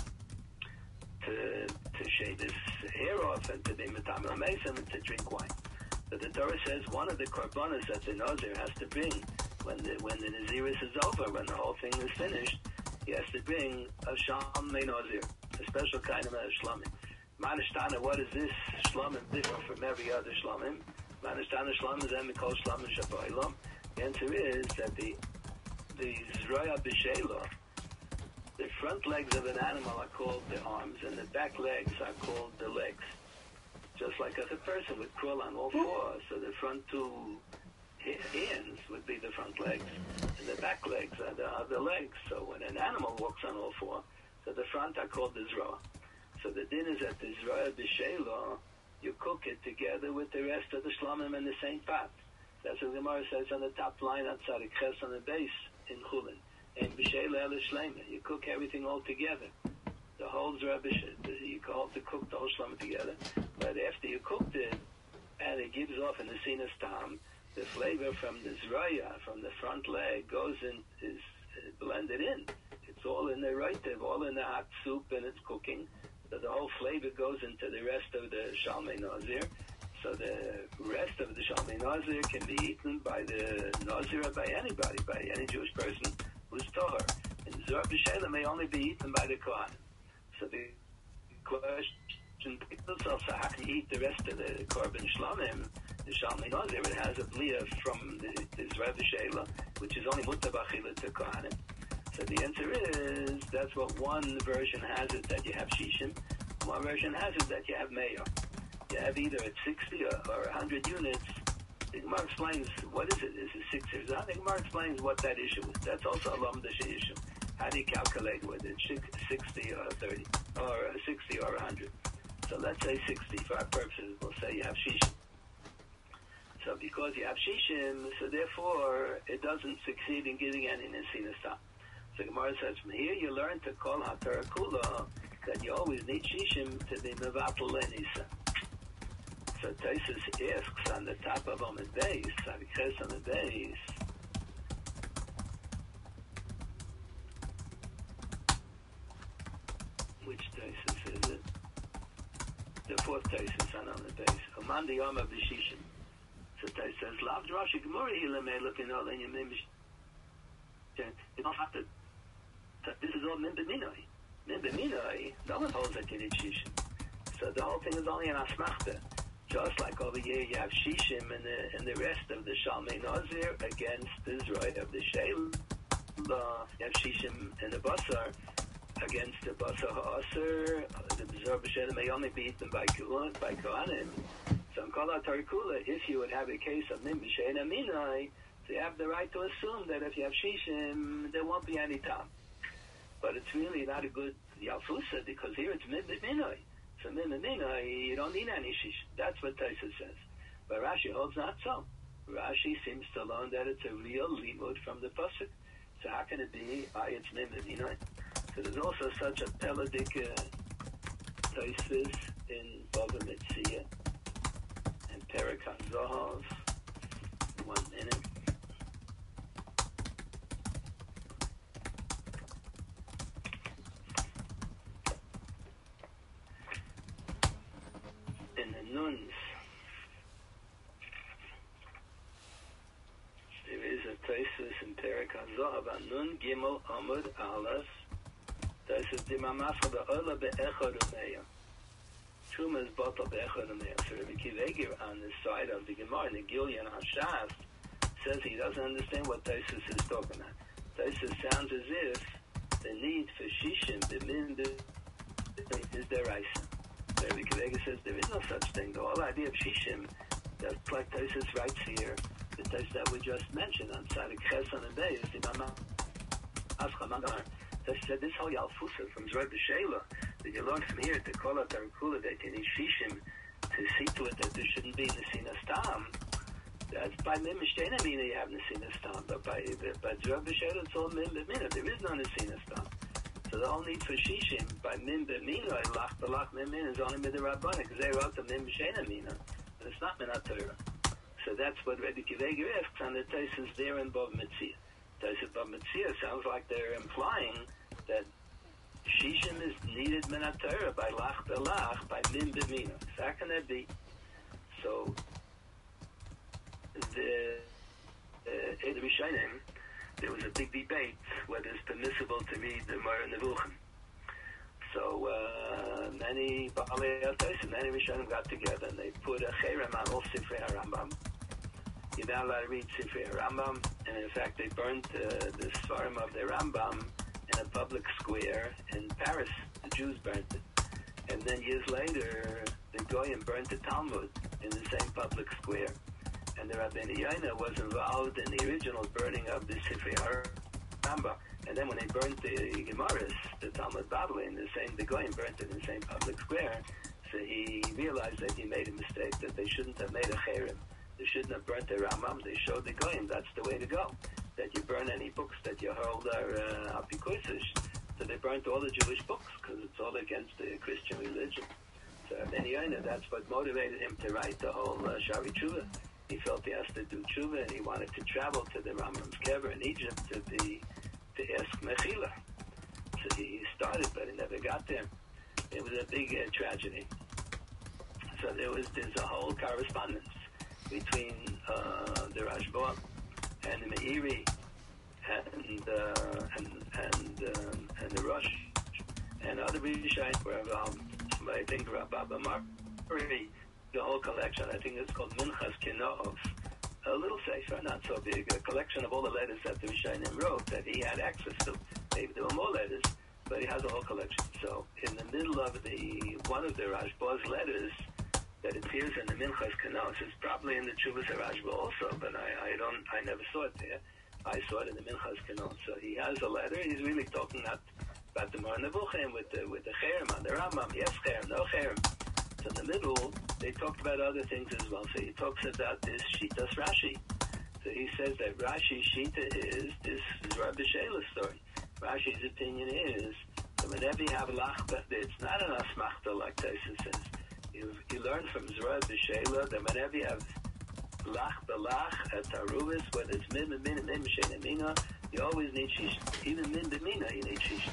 To, to shave his hair off and to be Metam Lamesim and to drink wine. But the Torah says one of the Karbonis that the Nazir has to bring when the, when the Naziris is over, when the whole thing is finished, he has to bring a Shalmei Nazir, a special kind of a Shlomim. Manishtana, what is this Shlomim different from every other Shlomim? Manishtana Shlomim is Emikol Shlomim Shabaylam. The answer is that the the Zroya B'Sheila, the front legs of an animal are called the arms, and the back legs are called the legs. Just like as a person would crawl on all fours, so the front two hands would be the front legs, and the back legs are the other legs. So when an animal walks on all four, so the front are called the Zroa. So the din is that the Zroa B'Sheila, you cook it together with the rest of the Shlomim in the same pot. That's what the Gemara says on the top line outside the Ches on the base in Chulin. And B'Sheila El Shleima, you cook everything all together. The whole Zroa B'Sheila, you call to cook the whole Shlomim together. But after you cooked it, and it gives off in the Sinas Tam, the flavor from the Zroya, from the front leg, goes in, is blended in. It's all in the roitiv, all in the hot soup, and it's cooking. So the whole flavor goes into the rest of the Shalmei Nazir. So the rest of the Shalmei Nazir can be eaten by the Nazir or by anybody, by any Jewish person who's Tohar. And Zroa B'Sheila may only be eaten by the Kohen. So the question itself, so how can you eat the rest of the Korban Shlomim, the Shalmei Nazir? It has a bliya from the, the Zroa B'Sheila, which is only Mutta B'Achila to Kohanim. So the answer is, that's what one version has it, that you have Shishim. One version has it that you have Mayo. You have either at sixty or, or one hundred units. The Gemara explains, what is it? Is it sixty or something? The Gemara explains what that issue is. That's also a Lamdash issue. How do you calculate whether it's sixty or thirty, or sixty or one hundred? So let's say sixty for our purposes. We'll say you have Shishim. So because you have Shishim, so therefore it doesn't succeed in giving any Nesinas Tam. So Gemara says, from here you learn to call HaTorah Kula that you always need Shishim to be Mevatel Lenisa. So Taisus asks on the top of Omid Beis, Saviches on the base, which Taisus is it? The fourth Taisus on Omid Beis. Amandi Yom B'Shishim. So Taisus says, Lav Drashi Gemara Ilamei looking all in your You don't have to. This is all min b'minoi. Min b'minoi, no one holds that you need shishim. So the whole thing is only an asmachta. Just like over here, you have shishim and the and the rest of the shalmei nazir against the zroy of the sheila. You have shishim and the basar against the basar ha'aser. The b'zor b'shela may only be eaten by kuhan, by kohanim. So in kol ha'tarikula, if you would have a case of min b'sheina minai, so you have the right to assume that if you have shishim, there won't be any tam. But it's really not a good yalfusa because here it's min b'minai. So min b'minai, you don't need any shishim. That's what Taisa says. But Rashi holds not so. Rashi seems to learn that it's a real limud from the pasuk. So how can it be? Ah, it's min b'minai. So there's also such a peladik uh, Taisus in Bava Metzia and Perek HaZahav. One minute. In the Nuns, there is a Taisus in Perek HaZahav, a Nun Gimel Amud Aleph. Taisus Dimamascha be'ola be'echad u'meya. Truma is bottle be'echad u'meya. So Rabbi Kiva on the side of the Gemara, in the Gilyon HaShas, says he doesn't understand what Taisus is talking about. Taisus sounds as if the need for shishim b'min is deraisa. So Rabbi Kiva says there is no such thing. The whole idea of shishim, that's like Taisus writes here, the Taisus that we just mentioned on Tzadik Chesan and Beis, the Dimamascha Mangar. So she said, this whole Yalfusa from Zroy B'Sheila, that you learn from here to call out Tarikula, that you need Shishim to see to it that there shouldn't be Nesina Stam. That's by Mim Mishtena Mina you have Nesina Stam, but by, by Zroy B'Sheila it's all Mim B'Mina. There is no Nesina Stam. So the whole need for Shishim by Mim B'Mina, Lach B'Lach Mim Mina is only Mid Rabbana, because they wrote the Mim Mishtena Mina, and it's not Minat Torah. So that's what Rabbi Kiva asks on the Taisus there in Bava Metzia. Taisus Bava Metzia sounds like they're implying that shishim is needed minat Torah by lach belach by min b'mina. So how can that be? So the uh, in the Rishonim there was a big debate whether it's permissible to read the Moreh Nevuchim. So uh, many Baalei Taisus, many Rishonim got together and they put a cherem on all Sifrei HaRambam. You're not allowed to read Sifrei HaRambam, and in fact they burnt uh, the Svarim of the Rambam in a public square in Paris. The Jews burnt it. And then years later, the Goyim burnt the Talmud in the same public square. And the Rabbeinu Yonah was involved in the original burning of the Sifrei HaRambam. And then when they burnt the Gemaras, the Talmud Bavli, in the same, the Goyim burnt it in the same public square. So he realized that he made a mistake, that they shouldn't have made a cherem. They shouldn't have burnt the Rambam. They showed the Goyim that's the way to go. That you burn any books that you hold are uh, apikoisish. So they burnt all the Jewish books because it's all against the Christian religion. So then Yonah, that's what motivated him to write the whole uh, Shari Tshuva. He felt he has to do Tshuva and he wanted to travel to the Rambam's kever in Egypt to be to ask Mechila. So he started, but he never got there. It was a big uh, tragedy. So there was there's a whole correspondence between uh, the Rashba and the Meiri and uh, and and, um, and the Rosh and other Rishonim were involved. I think Rabbi Mari, the whole collection. I think it's called Minchas Kinov. A little sefer, not so big, a collection of all the letters that the Rishonim wrote that he had access to. Maybe there were more letters, but he has a whole collection. So in the middle of the one of the Rashba's letters that appears in the Minchas Kanos, it's probably in the Chuvas Rashba also, but I, I don't, I never saw it there. I saw it in the Minchas Kanos. So he has a letter. He's really talking not about the Moreh Nevuchim with the with the cherem on the Rambam. Yes, cherem, no cherem. So in the middle, they talked about other things as well. So he talks about this Shitas Rashi. So he says that Rashi's Shita is this is Rabbi Sheila's story. Rashi's opinion is that whenever you have lachba, it's not an asmachta like Taisa says. You, you learn from Zroy B'Sheila that whenever you have lach belach at taruvis, whether it's min b'min and min b'shein amina, you always need shish. Even min b'mina, you need shish.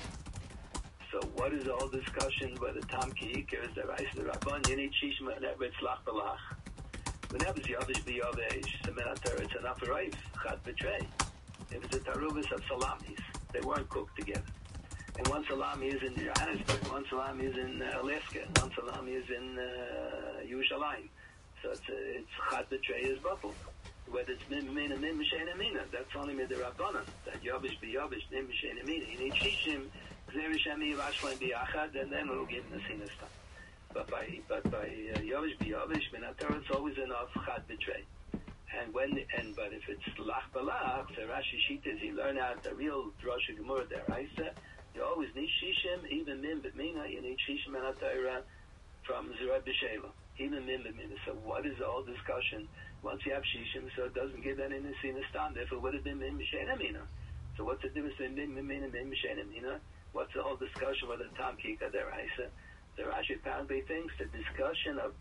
So what is the whole discussion whether Tam Ki'ikar is the rice of the Rabban? You need shish whenever it's lach belach. Whenever it's yavish b'yavish, the minatara, it's an aperitif, chat betray. It was a tarubas of salamis. They weren't cooked together. And one salami is in Johannesburg, one salami is in uh, Alaska, one salami is in uh, Yerushalayim. So it's uh, it's chad b'trei is bottled. Whether it's min min min m'shein mina, that's only mid the rabbanon. That yobish be yobish min m'shein mina. You need shishim gzeri shemi vashlein biachad, and then we'll give nasinas time. But by but by uh, yobish be yobish, minatar it's always enough chad b'trei. And when and but if it's lach balach, so Rashi Shitas, you learn out the real drasha gemara there. I said you always need shishim, even min b'mina. You need shishim and atayra from zera b'shela, even min b'mina. So what is the whole discussion? Once you have shishim, so it doesn't give any nesina stand. If it would have been min b'shein amina, so what's the difference between min b'mina and min b'shein amina? What's the whole discussion with the tam kika there? I said the Rashi apparently thinks the discussion of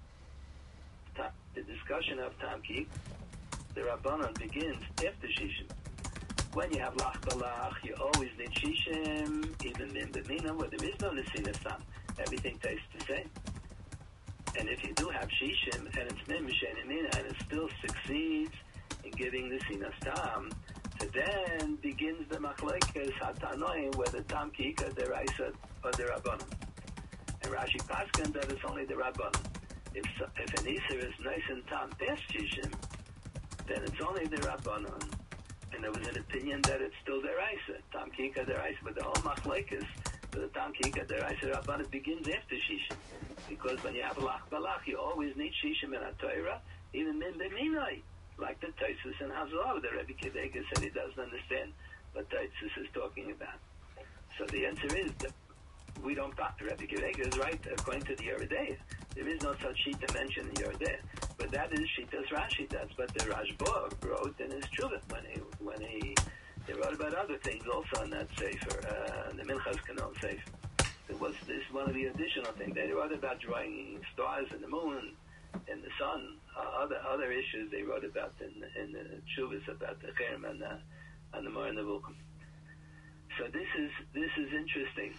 the discussion of tam kik. The Rabbanon begins after Shishim. When you have Lach Balach, you always need Shishim, even in the Mina, where there is no Nesina Stam. Everything tastes the same. And if you do have Shishim, and it's Min Mishen Mina, and it still succeeds in giving Nesina Stam, so then begins the Machlekes Hatanoim, where the Tam Kika, the Raisa, or the Rabbanon. And Rashi Paskin that it's only the Rabbanon. If, if an Isser is nice and Tam past Shishim, then it's only the Rabbanon. And there was an opinion that it's still deraisa, Tam Kika deraisa, but the whole machlekes, the Tam Kika deraisa Rabbanon begins after Shishim. Because when you have Lach Balach, you always need Shishim and HaTorah, even Min B'minai, like the Taisus and Hazor, the Rebbe Kedega said he doesn't understand what Taisus is talking about. So the answer is that we don't, the Rebbe Kedega is right, according to the Yeridea. There is no such sheet to mention in Yeridea. But that is Shitas Rashi. That's what the Rashba wrote in his Chuvah when he when he they wrote about other things also in that sefer, uh, the Minchas Kanon sefer. It was this one of the additional things they wrote about drawing stars and the moon and the sun. Uh, other other issues they wrote about in in the Chuvahs about the Cherem and the and the Mor and the Vulcan. So this is this is interesting.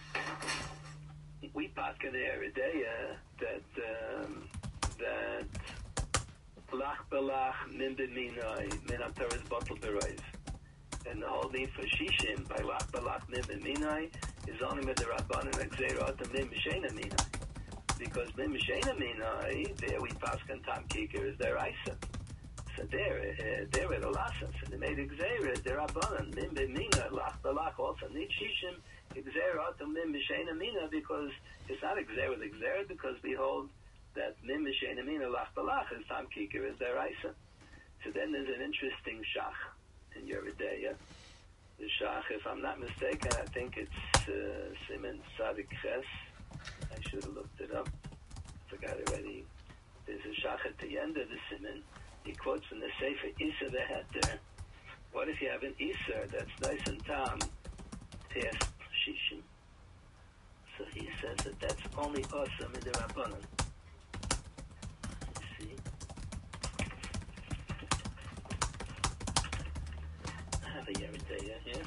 We paskin every day uh, that um, that. Lach Balach, Min B'minai, Min HaTorah Bottle Beroiv. And the whole need for Shishim by Lach Balach, Min B'minai is only with the Rabbanon and Gzeirot and Min B'shein Aminai. Because Min B'shein Aminai, there we paskin Tam Kikar is their Isa. So there, uh, there it Olasa. So they made Gzeirot, the Rabbanon, Min B'minai, Lach Balach also need Shishim, Gzeirot and Min B'shein Aminai, because it's not Gzeirot, Gzeirot, because behold, that Min Mishen Amina Lach Balach is Tam Kikar is their Isa. So then there's an interesting Shach in Yeridea. The Shach, if I'm not mistaken, I think it's uh, Siman Sadik Ches. I should have looked it up. I forgot already. There's a Shach at the end of the Siman. He quotes from the Sefer Isa Veheter. What if you have an Isa that's nice and Tam past Shishim? So he says that that's only awesome in the Rabbanon. I have a Yeridea here.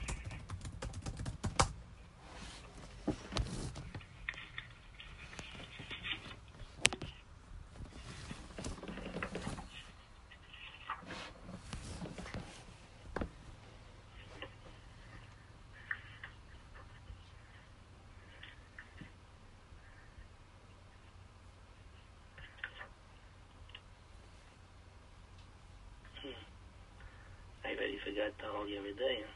I already forgot the whole Yeridea.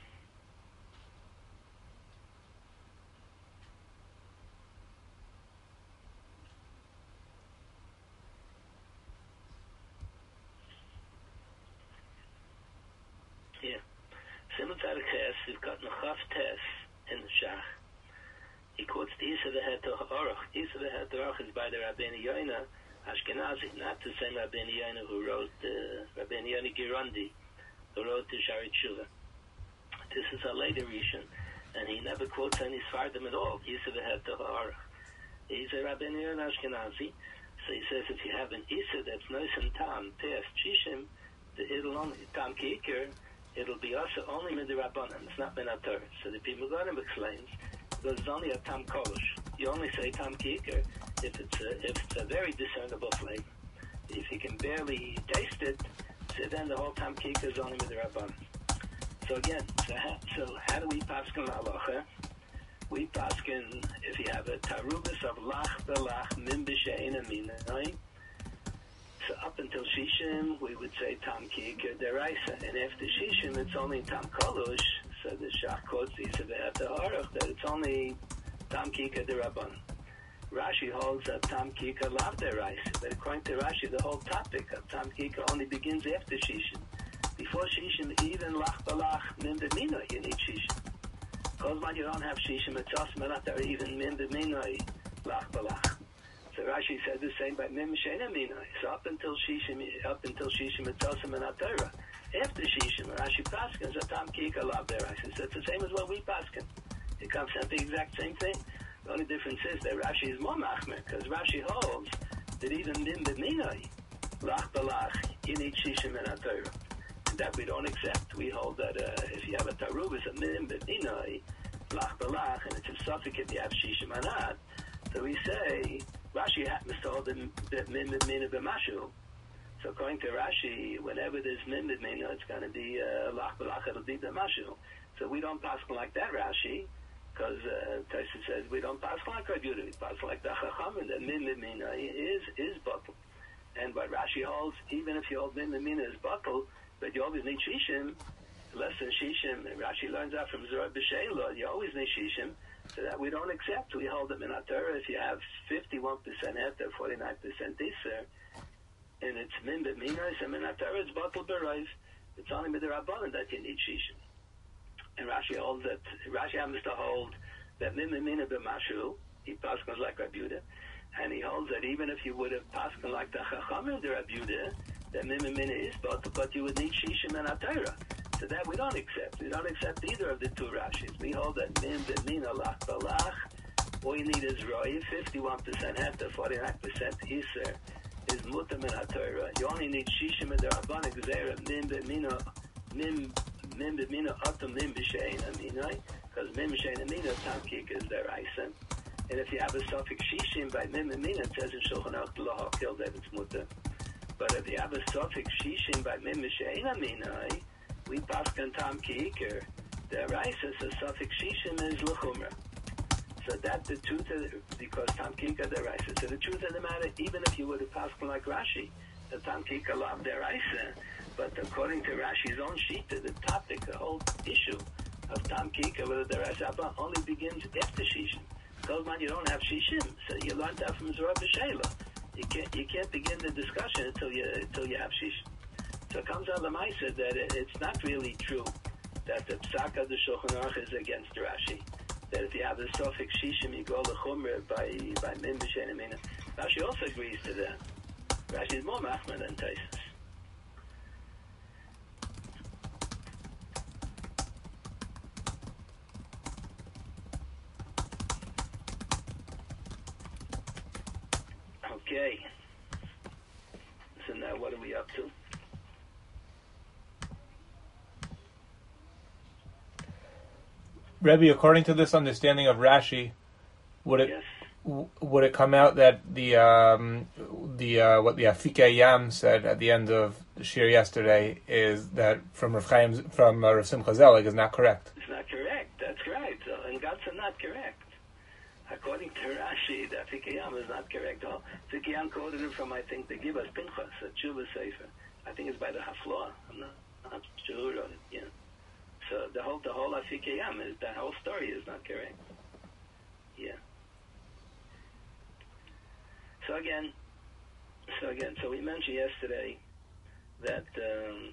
Here. Simon Tzadik Ches, we've got Nechaf Tes in the Shach. He quotes the Isa V'Heter Ha'orach. Isa V'Heter Ha'orach is by the Rabbeinu Yoina Ashkenazi, not the same Rabbeinu Yoina who wrote the uh, Rabbeinu Yoina Girondi, who wrote the Shari Tshuva. This is a later Rishon, and he never quotes any Sfardim at all. Isa V'Heter Ha'orach. He's a Rabbeinu Yoina Ashkenazi, so he says if you have an Isa that's nice and Tam, past Shishim, it'll only, Tam Kikar, it'll be also only Min Rabbanan. It's not Min HaTorah. So the People Gorim explains, because it's only a Tam Kolosh. You only say Tam Kikar if it's a, if it's a very discernible flavor. If you can barely taste it, so then the whole Tam Kikar is only Min Rabbanan. So again, so how, so how do we paskin halacha? We paskin if you have a tarubis of lach belach min b'she'en aminai. So up until Shishim, we would say Tam Kika Deraisa. And after Shishim, it's only Tam Kolush. So the Shach quotes these about the Aruch that it's only Tam Kika Derabban. Rashi holds that Tam Kika Lav Deraisa. But according to Rashi, the whole topic of Tam Kika only begins after Shishim. Before Shishim, even Lach Balach Min B'Minoi, you need Shishim. Because when you don't have Shishim, it's Osmanat or even Min B'Minoi, Lach Balach. So Rashi said the same by Mim Shena Minoi. So up until Shishim, up until Shishim, it's also in Torah. After Shishim, Rashi Paskin, so Tam Kika Lav Deraisa. So it's the same as what we Paskin. It comes out the exact same thing. The only difference is that Rashi is more machmer, because Rashi holds that even Mim B'Minoi, Lach Balach, you need Shishim in Torah. And that we don't accept. We hold that uh, if you have a Tarubis of Mim B'Minoi, Lach Balach, and it's a suffix if you have Shishim or not. So we say, Rashi happens to hold that Mim B'Mina B'Mashu. So according to Rashi, whenever there's Mim B'Mina, it's going to be uh, Lach Balach, it'll be B'Mashu. So we don't pass like that Rashi, because uh, Taisa says we don't pass like Rabbi Yehuda, we pass like the Chacham, and that Mim B'Mina is, is Batal. And what Rashi holds, even if you hold Mim B'Mina is Batal, but you always need Shishim, less than Shishim, and Rashi learns that from Zorah B'Sheila, you always need Shishim, so that we don't accept. We hold them in our Torah. If you have fifty-one percent Heter, forty-nine percent Iser, and it's Min B'Minoi, so in our Torah it's Batal B'Raiv. It's only with the Rabbanan that you need Shishim. And Rashi holds that, Rashi happens to hold that Min B'Mina B'Mashu, he passes like Rabbi Yehuda, and he holds that even if you would have passed like the Chachamim of the Rabbi Yehuda, that Min B'Mina is Batal, but you would need Shishim in our Torah. So that we don't accept. We don't accept either of the two Rashis. We hold that Mim B'Mina Lach Balach, all you need is Roy, fifty-one percent Heter, forty-nine percent Iser, is Mutam in HaTorah. You only need Shishim in the Rabbana Gzera, Mim B'Mina, Mim Mim B'Mina Atum Mim B'Shein Aminoi, because Mim B'Shein Aminoi, Tam Kika is their Eisen. And if you have a suffix Shishim by Mim B'Mina, it says in Shulchan Aruch Lo Hakil that it's Mutam. But if you have a suffix Shishim by Mim B'Shein Aminoi, we paskin Tam Kikir. The Raisa says suffix Shishim is L'chumra. So that's the truth of the, because Tam Kikir the Raisa. So the truth of the matter, even if you would have paskin like Rashi, the Tam Kikir loved the Raisa, but according to Rashi's own sheet, the topic, the whole issue of Tam Kikir, whether the Raisa only begins after Shishim. Because man, you don't have Shishim, so you learned that from Zorah B'Sheila. You can't you can't begin the discussion until you until you have Shishim. So it comes out of the Maisa that it, it's not really true that the Psak of the Shulchan Aruch is against Rashi. That if you have the suffix Shishim, you go L'chumra by by Min B'Shein Amina. Rashi also agrees to that. Rashi is more machmer than Taisus. Okay. So now what are we up to? Rebbe, according to this understanding of Rashi, would it yes. w- would it come out that the um, the uh, what the Afikei Yam said at the end of the shir yesterday is that from Rav Chaim, from uh, Rav Simcha Zelig is not correct? It's not correct. That's right. So, and God's not correct. According to Rashi, the Afikei Yam is not correct. Oh, Afikei Yam quoted it from I think the Gibas Pinchas, a Tshuva Sefer. I think it's by the Hafloah. I'm not, not sure who wrote it. Yeah. So the whole the whole Afikei Yam is that whole story is not correct. Yeah. So again, so again, so we mentioned yesterday that um,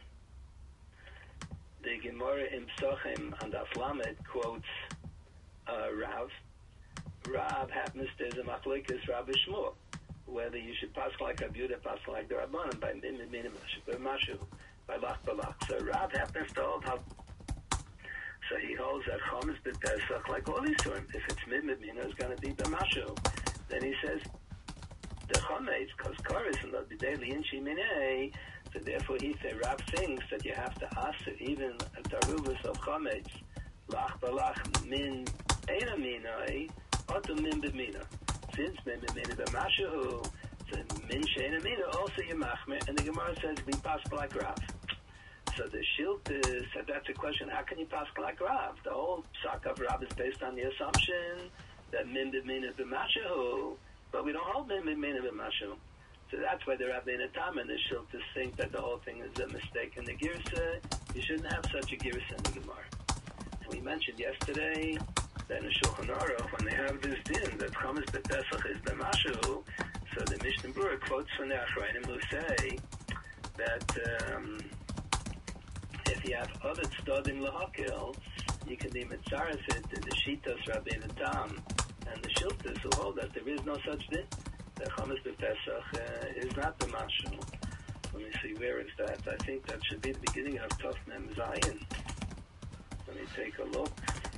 the Gemara in Psachim and Aflamet quotes uh, Rav. Rav happens there's a machlokes Rav Shmuel whether you should pass like Rabbi Yehuda, pass like the Rabbanan by Min B'Mina Mashu by Lach Balach. So Rav happens to hold how. So he holds that Chometz b'Pesach like all these terms. If it's Min B'Mina, it's going to be B'Mashu. Then he says the Chometz, because Koris and the daily Inchi Minei. So therefore he said Rav thinks that you have to ask even a Taruvus of Chometz Lach Balach Min Eina Minai Oto Min B'Mina. Since Min B'Mina B'Mashu, so Min Sheina Mina also Yemachmer, and the Gemara says we pass like Rav. So the Shiltis, so that's a question, how can you pass like Rav? The whole psak of Rav is based on the assumption that min b'mina b'mashahu, but we don't hold min b'mina b'mashahu. So that's why the Rabbeinu Tam and the Shiltis think that the whole thing is a mistake in the Girsa. You shouldn't have such a Girsa in the Gemara. And we mentioned yesterday that in Shulchan Aruch, when they have this din, that Chametz b'Pesach is b'mashahu, so the Mishnah Berurah quotes from the Achrayim who say that um, if you have other tzadim lahakil, you can be mitzarefit in the Shitas Rabbeinu Tam and the Shiltis who hold that there is no such thing. The Chametz b'Pesach uh, is not the mashal. Let me see, where is that? I think that should be the beginning of Tov Mem Zayin. Let me take a look.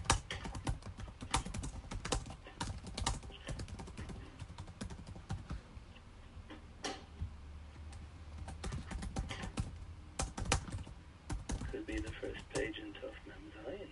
Could be the first page in Tov Mem Zayin.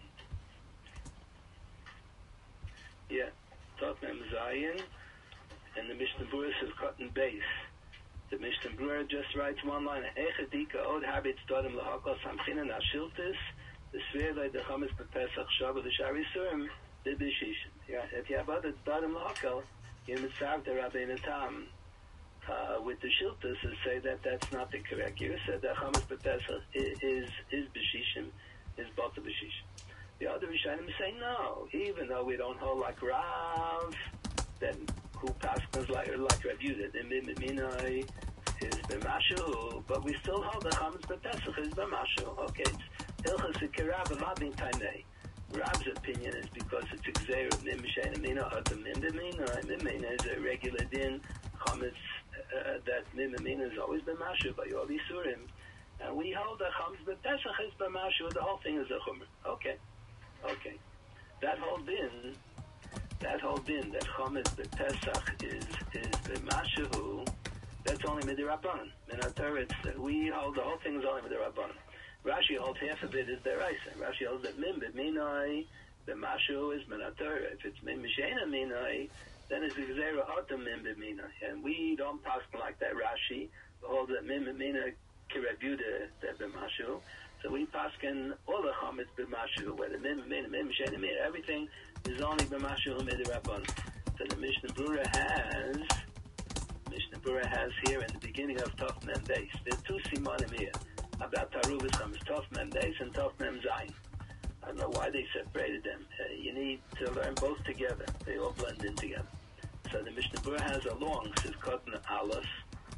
Yeah, Tov Mem Zayin. And the Mishnah Berurah says cut and base. The Mishnah Berurah just writes one line: Echadika od habit stodim lahakos samchinan ashiltis the svirlei the chametz b'Pesach shavu the shari surim the b'shishim. Yeah, if you have other stodim lahakos, you mitzarv the Rabbeinu Tam uh, with the shiltis and say that that's not the correct. You said that chametz b'Pesach is is b'shishim, is bata b'shishim. The other Rishonim say no, even though we don't hold like Rav, then who passes like like Rav Yehuda, the Minai is b'mashu, but we still hold the Chametz b'Pesach is b'mashu. Okay, it's Hilchas Kirav Avadin Tainei. Rav's opinion is because it's Xer of Mim Shein Mina Atam Mim B'Mina. Mim Mina is a regular din. Chametz uh, that Mim B'Mina is always b'mashu by all these surim, and we hold the Chametz b'Pesach is b'mashu. The whole thing is a chumr. Okay, okay, that whole din. That whole din that Chametz b'Pesach is is b'mashahu, that's only midirabbanan. In our Torah, we hold the whole thing is only midirabbanan. Rashi holds half of it is deraisa. Rashi holds that min b'minai b'mashahu is min Torah. If it's min b'sheina minai, then it's gzeira atam min b'minai. And we don't pass like that. Rashi holds that min b'minai Rav Yehuda that b'mashahu. So we pass in all the Chametz b'mashahu, whether min b'minai, min b'sheina minai, everything is only b'mashahu midirabbanan. So the Mishnah Berurah has, Mishnah Berurah has here in the beginning of Tov Mem Beis. There are two simanim here about Taruvas Chametz, Tov Mem Beis and Tov Mem Zayin. I don't know why they separated them. Uh, you need to learn both together. They all blend in together. So the Mishnah Berurah has a long Sivkot Aleph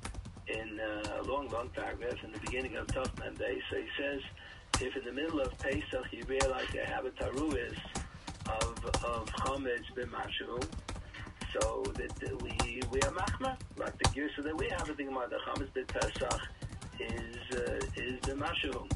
in uh, a long, long paragraph in the beginning of Tov Mem Beis. So he says, if in the middle of Pesach you realize they have a Taruvas of of Chametz b'mashu, so that we we are machma, like the Girsa that we have. I think about the Chametz b'Pesach is uh, is b'mashu.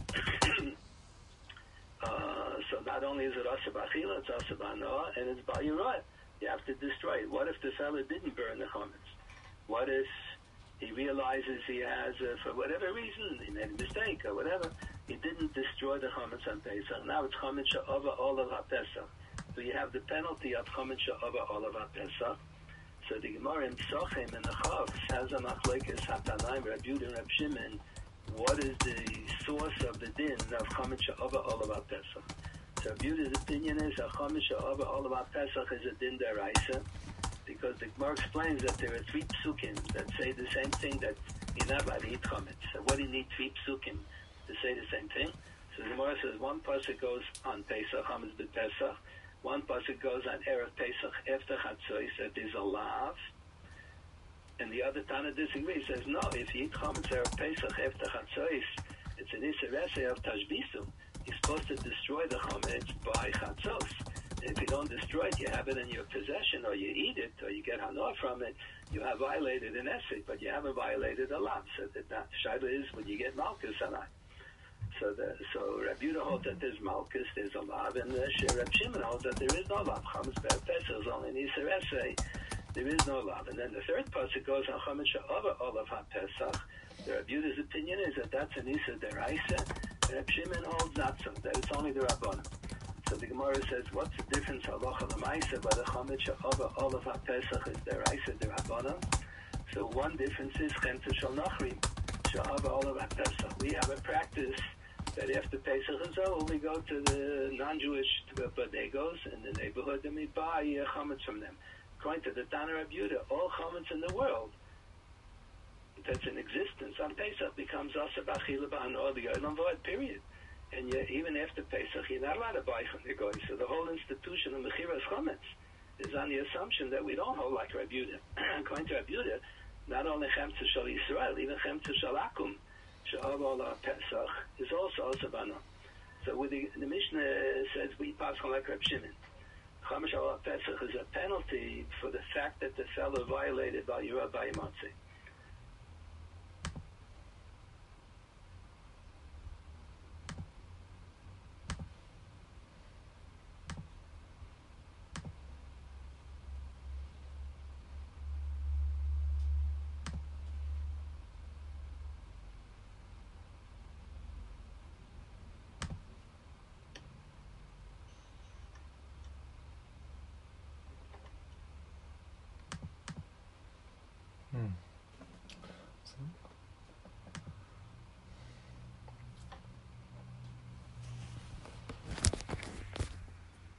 uh, so not only is it asa b'achila, it's asa b'anoah, and it's b'yirot. You have to destroy it. What if the fellow didn't burn the Chametz? What if he realizes he has, uh, for whatever reason, he made a mistake or whatever, he didn't destroy the Chametz on Pesach. Now it's Chametz she'ova olav ha-Pesach. So you have the penalty of Chametz she'ova olav ha-Pesach. So the Gemara in Psachim in the Chav has a machlekes hatanaim, Rav Yehuda and Rav Shimon. What is the source of the din of Chametz she'ova olav ha-Pesach? So Rav Yehuda's opinion is that Chametz she'ova olav ha-Pesach is a din deraisa, because the Gemara explains that there are three psukim that say the same thing, that you're not allowed to eat Chametz. So what do you need three psukim to say the same thing? So the Gemara says one pasuk goes on Pesach, Chametz b'Pesach. One pasuk goes on Erev Pesach after Chatzos, that there's a lav. And the other Tana disagrees, says no, if you eat Chametz Erev Pesach after Chatzos, it's an Isser of Tashbisu. You're supposed to destroy the Chametz by Chatzos. If you don't destroy it, you have it in your possession, or you eat it, or you get hanor from it, you have violated an essay, but you haven't violated a lav. So the shaila is, when you get malchus or not. So the, so Rav Yehuda holds that there's malchus, there's a lav, and the Rav Shimon holds that there is no lav. Chametz b'Pesach is only an Isser essay. There is no lav. And then the third pasuk goes on Chametz she'ova olav ha-Pesach. The Rav Yehuda's opinion is that that's an Isser deraisa. Rav Shimon holds not so, that it's only the Rabbanan. So the Gemara says, what's the difference halacha l'maisa by the Chametz she'ova olav ha-Pesach is deraisa derabanan? So one difference is Chemtza shel Nachrim she'ova olav ha-Pesach. We have a practice that after Pesach is over, we go to the non-Jewish bodegas in the neighborhood and we buy uh, chametz from them. According to the Tana Rabbi Yehuda, all chametz in the world that's in existence on Pesach becomes asa b'achila b'hanor b'yolam v'od, period. And yet, even after Pesach, you're not allowed to buy from the goy. So the whole institution of mechiras chametz is on the assumption that we don't hold like Rabbi Yehuda. According to Rabbi Yehuda, not only chemtza shel Yisrael, even chemtza shel akum, she'ol Pesach, is also osabana. So with the, the Mishnah says we pass on like Reb Shimon. Chamesh al Pesach is a penalty for the fact that the fellow violated Val Yirah B'Yamatzeh.